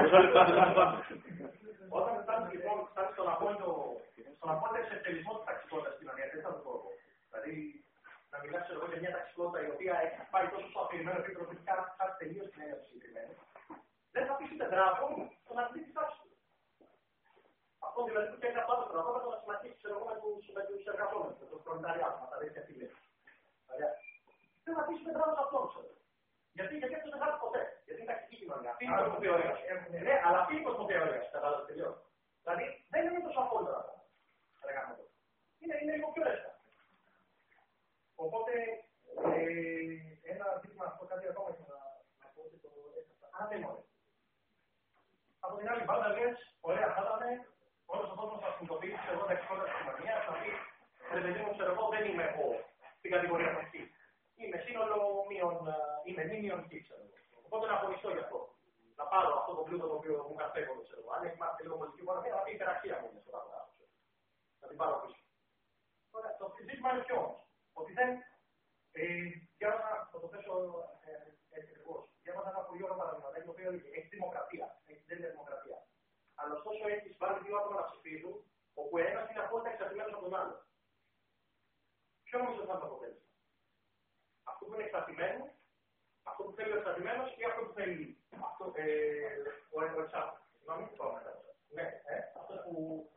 Όταν φτάνεις λοιπόν στον απόλυτο εξευτελισμό της ταξικότητας στην κοινωνία, δεν θα το πω εγώ. Δηλαδή, να μιλάς εγώ για μια ταξικότητα η οποία έχει πάει τόσο στο αφηρημένο επίπεδο που έχει κάτι τελείως την έννοια του συγκεκριμένου, δεν θα πεις ούτε δράκο στον αθλητή της τάξης του. Αυτό δηλαδή που κάνει από το τρόπο να συμμαχίσει με τους εργαζόμενους, με τους προλεταριάτους, με τα αδέρφια φίλες. Δεν θα πεις ούτε δράκο σε αυτόν, ξέρω. Γιατί αυτό δεν θα έρθει ποτέ. Γιατί είναι ταξική κοινωνία. Αυτή είναι η κοσμοπία όρεγας. Ναι, αλλά αυτή είναι η κοσμοπία όρεγας. Κατάλαβες τελειώς. Δηλαδή δεν είναι τόσο απόλυτα. Είναι λίγο πιο εύκολα. Οπότε ένα ζήτημα αυτό κάτι ακόμα και να πω ότι το έκανα. Αν δεν είναι. Από την άλλη πάντα λες, ωραία θα ήταν, όλος ο κόσμος θα συνειδητοποιήσει εγώ τα εξόδια της κοινωνίας, να πει, ρε παιδί μου, ξέρω εγώ, δεν είμαι εγώ στην κατηγορία των χ. Είμαι σύνολο είμαι μήνυον χ, ξέρω εγώ. Οπότε να αγωνιστώ γι' αυτό. Να πάρω αυτό το πλούτο το οποίο μου καθέκονται, ξέρω εγώ. Αν έχει μάθει λίγο πολιτική οικονομία, να πει υπεραξία μου είναι στο πράγμα. Να την πάρω πίσω. Τώρα, το ζήτημα είναι ποιο όμως. Ότι δεν. Διάβασα, θα το θέσω έτσι ακριβώς. Διάβασα ένα πολύ ωραίο παράδειγμα, το οποίο έχει δημοκρατία. Δεν είναι δημοκρατία. Αλλά ωστόσο έχει βάλει δύο άτομα να ψηφίζουν, όπου ένας είναι απόλυτα εξαρτημένος από τον άλλο. Ποιο νομίζω θα είναι το αποτέλεσμα. Αυτό που είναι εξαρτημένο, αυτό που θέλει ο εξαρτημένος ή αυτό που θέλει ο εξάρτητος. Συγγνώμη, τι πάω μετά. Ναι, αυτό που.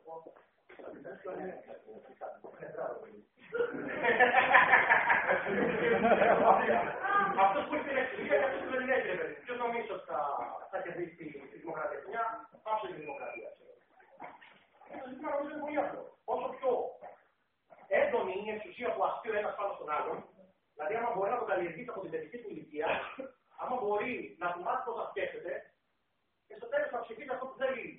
Αυτός που έχει την εξουσία και αυτός που δεν έχει, ρε παιδί. Ποιος νομίζει ότι θα κερδίσει τη δημοκρατία. Μια πάψη τη δημοκρατία. Το ζήτημα νομίζω είναι πολύ απλό. Όσο πιο έντονη είναι η εξουσία που ασκεί ο ένας πάνω στον άλλον, δηλαδή άμα μπορεί να το καλλιεργήσει από την παιδική του ηλικία, άμα μπορεί να του μάθει πώς να σκέφτεται, και στο τέλος να ψηφίσει αυτό που θέλει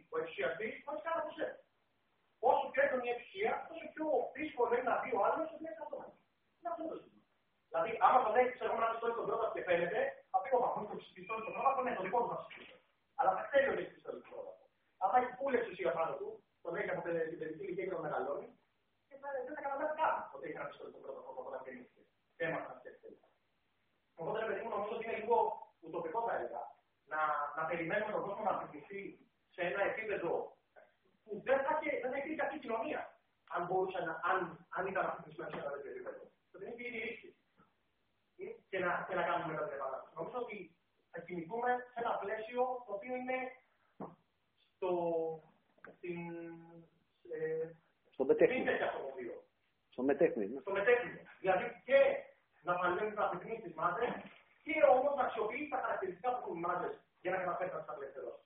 ενθουσιαστής, όχι καν από σένα. Όσο πιο έντονη η επιτυχία, τόσο πιο δύσκολο είναι να δει ο άλλος ότι είναι αυτό. Είναι αυτό το ζήτημα. Δηλαδή, άμα τον έχει ένα πιστόλι στον πρώτο και φαίνεται, θα πει ο παππούς του πιστόλι στον πρώτο, ναι, το δικό του θα ψηφίσει. Αλλά θα ξέρει ότι έχει πιστόλι στον πρώτο. Αν θα έχει πουλή εξουσία πάνω του, τον έχει από την παιδική ηλικία και τον μεγαλώνει, και δεν θα καταλάβει καν ότι έχει ένα πιστόλι στον πρώτο όταν γεννήθηκε. Έμαθα να σκέφτεται. Οπότε, ρε παιδί μου, νομίζω ότι είναι λίγο ουτοπικό θα έλεγα να περιμένουμε τον κόσμο να απευθυνθεί σε ένα επίπεδο που δεν θα έχει αυτή η κοινωνία. Αν μπορούσε αν ήταν απευθυνσμένο σε ένα τέτοιο επίπεδο. Θα την έχει ήδη ρίξει. Και να κάνουμε μετά την επανάσταση. Νομίζω ότι θα κινηθούμε σε ένα πλαίσιο το οποίο είναι στο μετέχνη. Στο μετέχνη. Δηλαδή και να παλεύει να απευθυνεί στις μάζες και όμως να αξιοποιήσει τα χαρακτηριστικά που έχουν οι μάζες για να καταφέρει να τις απελευθερώσει.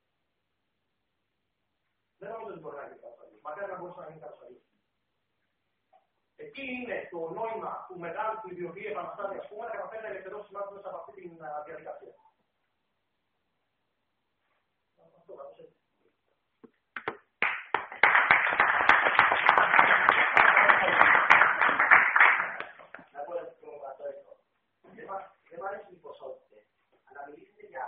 Δεν νομίζω ότι μπορεί να γίνει κάτι αλλιώς. Μακάρι να μπορούσε να γίνει κάτι αλλιώς. Εκεί είναι το νόημα του μεγάλου του ιδιωτικού επαναστάτη, ας πούμε, να καταφέρει να ελευθερώσει τις μάζες μέσα από αυτή τη διαδικασία. Δεν μου αρέσουν οι ποσότητες, αλλά μιλήσετε για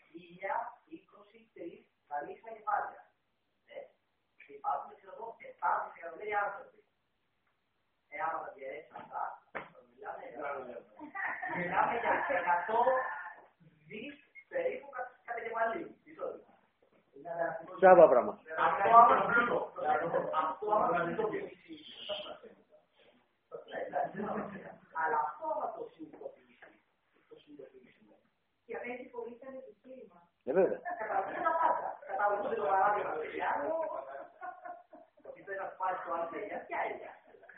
1023 βαρύσια κεφάλαια. Και υπάρχουν, ξέρω εγώ, 7 δισεκατομμύρια άνθρωποι. Άμα τα διαιρέσει αυτά, μιλάμε για 100 δις περίπου κατακεφαλή. Σάβα πράγμα. Αυτό άμα το αλλά αυτό άμα το συνειδητοποιήσουμε. Για μένα η πολύ ήταν επιχείρημα. Βέβαια. Καταλαβαίνω τα πάντα. Καταλαβαίνω το παράδειγμα του Χριστιανού, ότι πρέπει να πάει στο άλλο παιδιά, ποια είναι.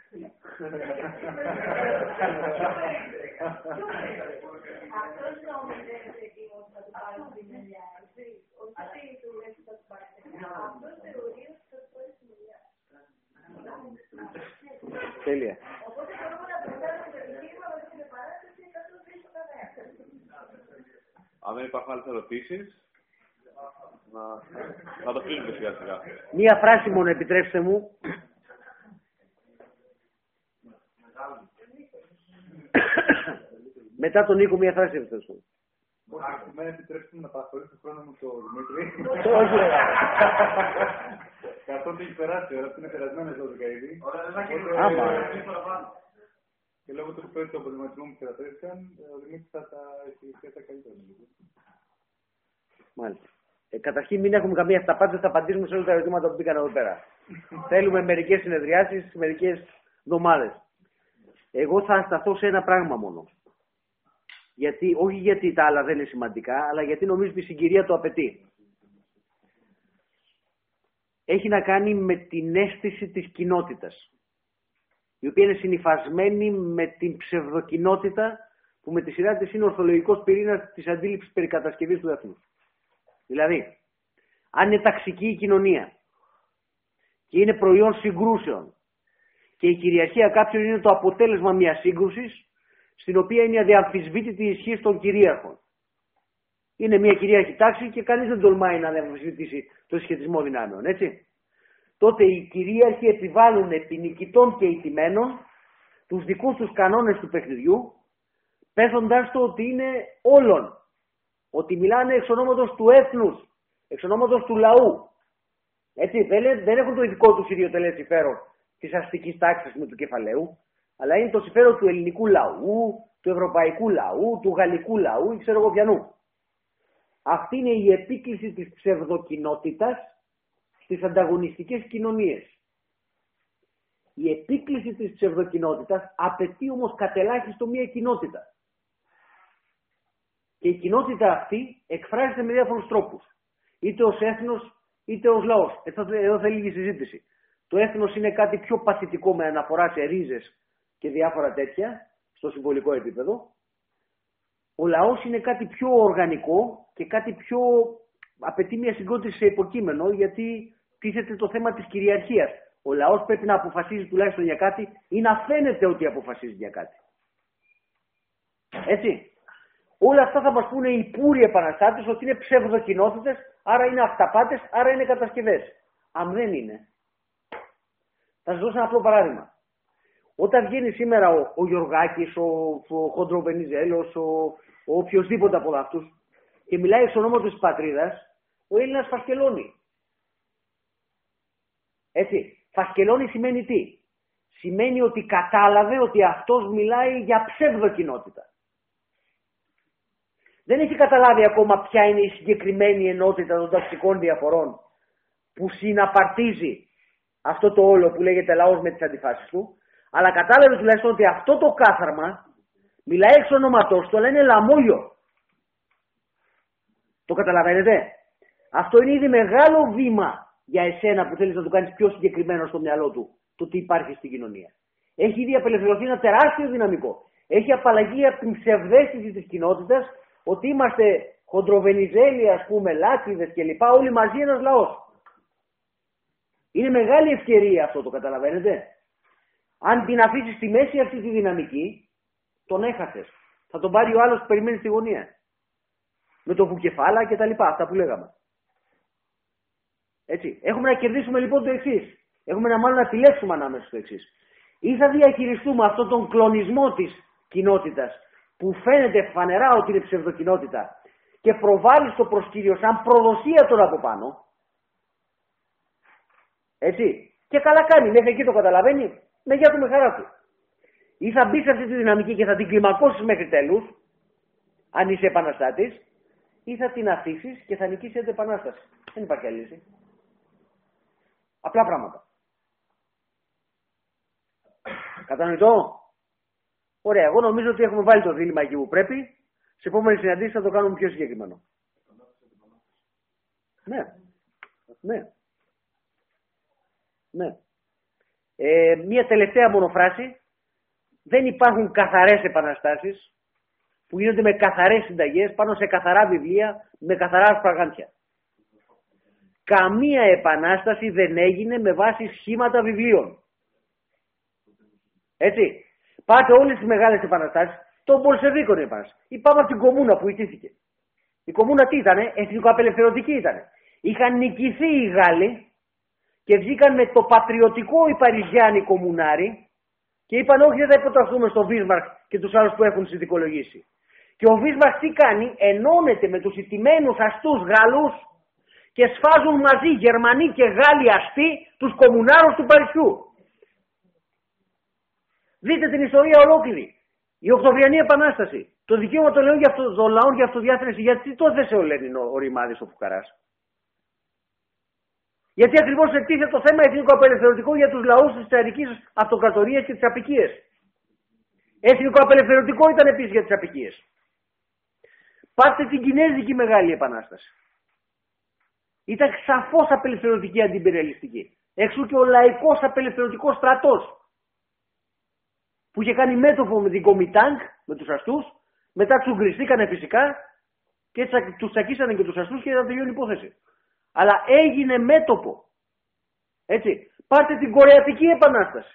Αυτός νόμιζε ότι θα του πάρει τη δουλειά. Όχι του λέει ότι θα του πάρει τη δουλειά. Αυτός θεωρεί ότι θα του πάρει τη δουλειά. Τέλεια. Οπότε μπορούμε να προσθέσουμε το επιχείρημα με την επανάσταση και αυτό δεν είναι κανένα. Αν δεν υπάρχουν άλλες ερωτήσεις, να το κλείνουμε σιγά σιγά. Μία φράση μόνο επιτρέψτε μου. Μετά τον Νίκο μία φράση επιτρέψτε μου. Αν επιτρέψτε μου να παραχωρήσω τον χρόνο μου στο Δημήτρη. Όχι. Καθότι έχει περάσει, αλλά είναι περασμένες 12 ήδη. Και λόγω του που του αποδηματισμού που θεραπεύτηκαν, ο Δημήτρης θα τα έχει τα καλύτερα. Μάλιστα. Καταρχήν μην έχουμε καμία αυταπάτηση, θα απαντήσουμε σε όλα τα ερωτήματα που μπήκαν εδώ πέρα. Θέλουμε μερικές συνεδριάσεις, μερικές εβδομάδες. Εγώ θα σταθώ σε ένα πράγμα μόνο. Γιατί, όχι γιατί τα άλλα δεν είναι σημαντικά, αλλά γιατί νομίζω ότι η συγκυρία το απαιτεί. Έχει να κάνει με την αίσθηση της κοινότητας, η οποία είναι συνυφασμένη με την ψευδοκοινότητα που με τη σειρά της είναι ορθολογικός πυρήνας της αντίληψης περί κατασκευής του έθνους. Δηλαδή, αν είναι ταξική η κοινωνία και είναι προϊόν συγκρούσεων και η κυριαρχία κάποιων είναι το αποτέλεσμα μιας σύγκρουσης, στην οποία είναι η αδιαμφισβήτητη ισχύ των κυρίαρχων. Είναι μια κυρίαρχη τάξη και κανείς δεν τολμάει να αμφισβητήσει το συσχετισμό δυνάμεων, έτσι. Τότε οι κυρίαρχοι επιβάλλουν επί νικητών και ηττημένων τους δικούς τους κανόνες του παιχνιδιού, πέθοντας το ότι είναι όλων. Ότι μιλάνε εξ ονόματος του έθνους, εξ ονόματος του λαού. Έτσι, δεν έχουν το ειδικό τους ιδιωτελές συμφέρον της αστικής τάξης με του κεφαλαίου, αλλά είναι το συμφέρον του ελληνικού λαού, του ευρωπαϊκού λαού, του γαλλικού λαού ή ξέρω εγώ ποιανού. Αυτή είναι η επίκληση της ψευδοκοινότητας στις ανταγωνιστικές κοινωνίες. Η επίκληση της ψευδοκοινότητας απαιτεί όμως κατελάχιστο μία κοινότητα. Και η κοινότητα αυτή εκφράζεται με διάφορους τρόπους. Είτε ως έθνος, είτε ως λαός. Εδώ θέλει λίγη συζήτηση. Το έθνος είναι κάτι πιο παθητικό με αναφορά σε ρίζες και διάφορα τέτοια, στο συμβολικό επίπεδο. Ο λαός είναι κάτι πιο οργανικό και κάτι πιο απαιτεί μια συγκρότηση σε υποκείμενο, γιατί τίθεται το θέμα της κυριαρχίας. Ο λαός πρέπει να αποφασίζει τουλάχιστον για κάτι ή να φαίνεται ότι αποφασίζει για κάτι. Έτσι. Όλα αυτά θα μας πούνε οι πούροι επαναστάτες ότι είναι ψευδοκοινότητες, άρα είναι αυταπάτες, άρα είναι κατασκευές. Αν δεν είναι. Θα σας δώσω ένα απλό παράδειγμα. Όταν βγαίνει σήμερα ο Γιωργάκης, ο Χοντροβενιζέλος, ο οποιοσδήποτε από αυτούς και μιλάει εξ ονόματος της πατρίδας, ο Έλληνας φασκελώνει. Έτσι. Φασκελώνει σημαίνει τι? Σημαίνει ότι κατάλαβε ότι αυτός μιλάει για ψευδοκοινότητα. Δεν έχει καταλάβει ακόμα ποια είναι η συγκεκριμένη ενότητα των ταξικών διαφορών που συναπαρτίζει αυτό το όλο που λέγεται λαός με τις αντιφάσεις του, αλλά κατάλαβε τουλάχιστον ότι αυτό το κάθαρμα μιλάει εξ ονόματός του, αλλά είναι λαμόγιο. Το καταλαβαίνετε? Αυτό είναι ήδη μεγάλο βήμα για εσένα που θέλεις να το κάνεις πιο συγκεκριμένο στο μυαλό του, το τι υπάρχει στην κοινωνία. Έχει ήδη απελευθερωθεί ένα τεράστιο δυναμικό. Έχει απαλλαγεί από την ψευδαίσθηση της κοινότητας ότι είμαστε χοντροβενιζέλοι, ας πούμε, λάκριδες κλπ. Όλοι μαζί ένας λαός. Είναι μεγάλη ευκαιρία αυτό, το καταλαβαίνετε? Αν την αφήσεις στη μέση αυτή τη δυναμική, τον έχασες. Θα τον πάρει ο άλλος που περιμένει στη γωνία. Με το βουκεφάλα και τα λοιπά, αυτά που λέγαμε. Έτσι. Έχουμε να κερδίσουμε λοιπόν το εξής. Έχουμε μάλλον να επιλέξουμε ανάμεσα στο εξής. Ή θα διαχειριστούμε αυτόν τον κλονισμό της κοινότητας που φαίνεται φανερά ότι είναι ψευδοκοινότητα και προβάλλει στο προσκύριο σαν προδοσία τώρα από πάνω. Έτσι. Και καλά κάνει. Μέχρι εκεί το καταλαβαίνει. Με γεια του, με χαρά του. Ή θα μπει σε αυτή τη δυναμική και θα την κλιμακώσεις μέχρι τέλους, αν είσαι επαναστάτης, ή θα την αφήσεις και θα νικήσει την επανάσταση. Δεν υπάρχει άλλη λύση. Απλά πράγματα. Κατανοητό? Ωραία. Εγώ νομίζω ότι έχουμε βάλει το δίλημμα εκεί που πρέπει. Σε επόμενη συναντήση θα το κάνουμε πιο συγκεκριμένο. Ναι. Ναι. Ναι. Μία τελευταία μονοφράση. Δεν υπάρχουν καθαρές επαναστάσεις που γίνονται με καθαρές συνταγές πάνω σε καθαρά βιβλία με καθαρά ασπραγάνθια. Καμία επανάσταση δεν έγινε με βάση σχήματα βιβλίων. Έτσι. Πάτε όλες τις μεγάλες επαναστάσεις των Πολσεβίκων επαναστάσεις. Ή πάμε από την Κομμούνα που ιτήθηκε. Η Κομμούνα τι ήτανε? Εθνικοαπελευθερωτική ήτανε. Είχαν νικηθεί οι Γάλλοι και βγήκαν με το πατριωτικό οι Παριζιάνοι κομμουνάροι και είπαν όχι, δεν θα υποταχθούμε στον Βίσμαρχ και τους άλλους που έχουν συνδικολογήσει. Και ο Βίσμαρχ τι κάνει? Ενώνεται με τους ηττημένους αστούς Γάλλους και σφάζουν μαζί Γερμανοί και Γάλλοι αστεί τους κομμουνάρους του Παρισιού. Δείτε την ιστορία ολόκληρη. Η Οκτωβριανή Επανάσταση. Το δικαίωμα των λαών για αυτοδιάθεση. Γιατί το έθεσε ο Λένιν ο Ρημάδης ο Φουκαράς? Γιατί ακριβώς εκτίθεται το θέμα εθνικοαπελευθερωτικό για τους λαούς της Τσαρικής Αυτοκρατορίας και της Απικίας. Εθνικοαπελευθερωτικό ήταν επίσης για τις Απικίες. Πάρτε την Κινέζικη Μεγάλη Επανάσταση. Ήταν σαφώς απελευθερωτική αντιπεριαλιστική. Εξού και ο λαϊκός απελευθερωτικός στρατός που είχε κάνει μέτωπο με την Κομιτάνγκ, με τους αστούς, μετά τους γκριστήκανε φυσικά και τους τσακίσανε και τους αστούς και ήταν τελειώνει υπόθεση. Αλλά έγινε μέτωπο. Έτσι. Πάρτε την Κορεατική Επανάσταση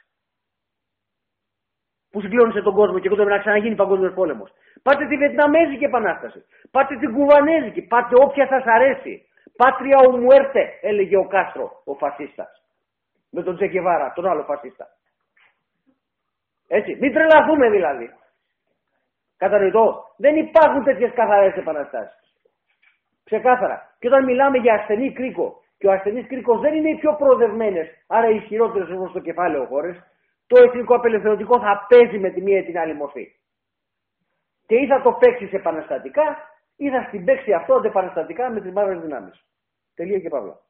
που συγκλώνησε τον κόσμο και κόντευε να ξαναγίνει παγκόσμιος πόλεμος. Πάρτε τη Βιετναμέζικη Επανάσταση. Πάρτε την Κουβανέζικη. Πάρτε όποια σας αρέσει. Πάτρια ο Μουέρτε, έλεγε ο Κάστρο, ο φασίστας. Με τον Τσε Γκεβάρα, τον άλλο φασίστα. Έτσι. Μην τρελαθούμε δηλαδή. Κατανοητό. Δεν υπάρχουν τέτοιες καθαρές επαναστάσεις. Ξεκάθαρα. Και όταν μιλάμε για ασθενή κρίκο, και ο ασθενής κρίκος δεν είναι οι πιο προοδευμένες, άρα οι ισχυρότερες όπως το κεφάλαιο χώρες, το εθνικό απελευθερωτικό θα παίζει με τη μία ή την άλλη μορφή. Και ή θα το παίξει επαναστατικά, ή θα στην παίξει αυτό αντεπαναστατικά με τις μαύρες δυνάμεις. Τελεία και παύλα.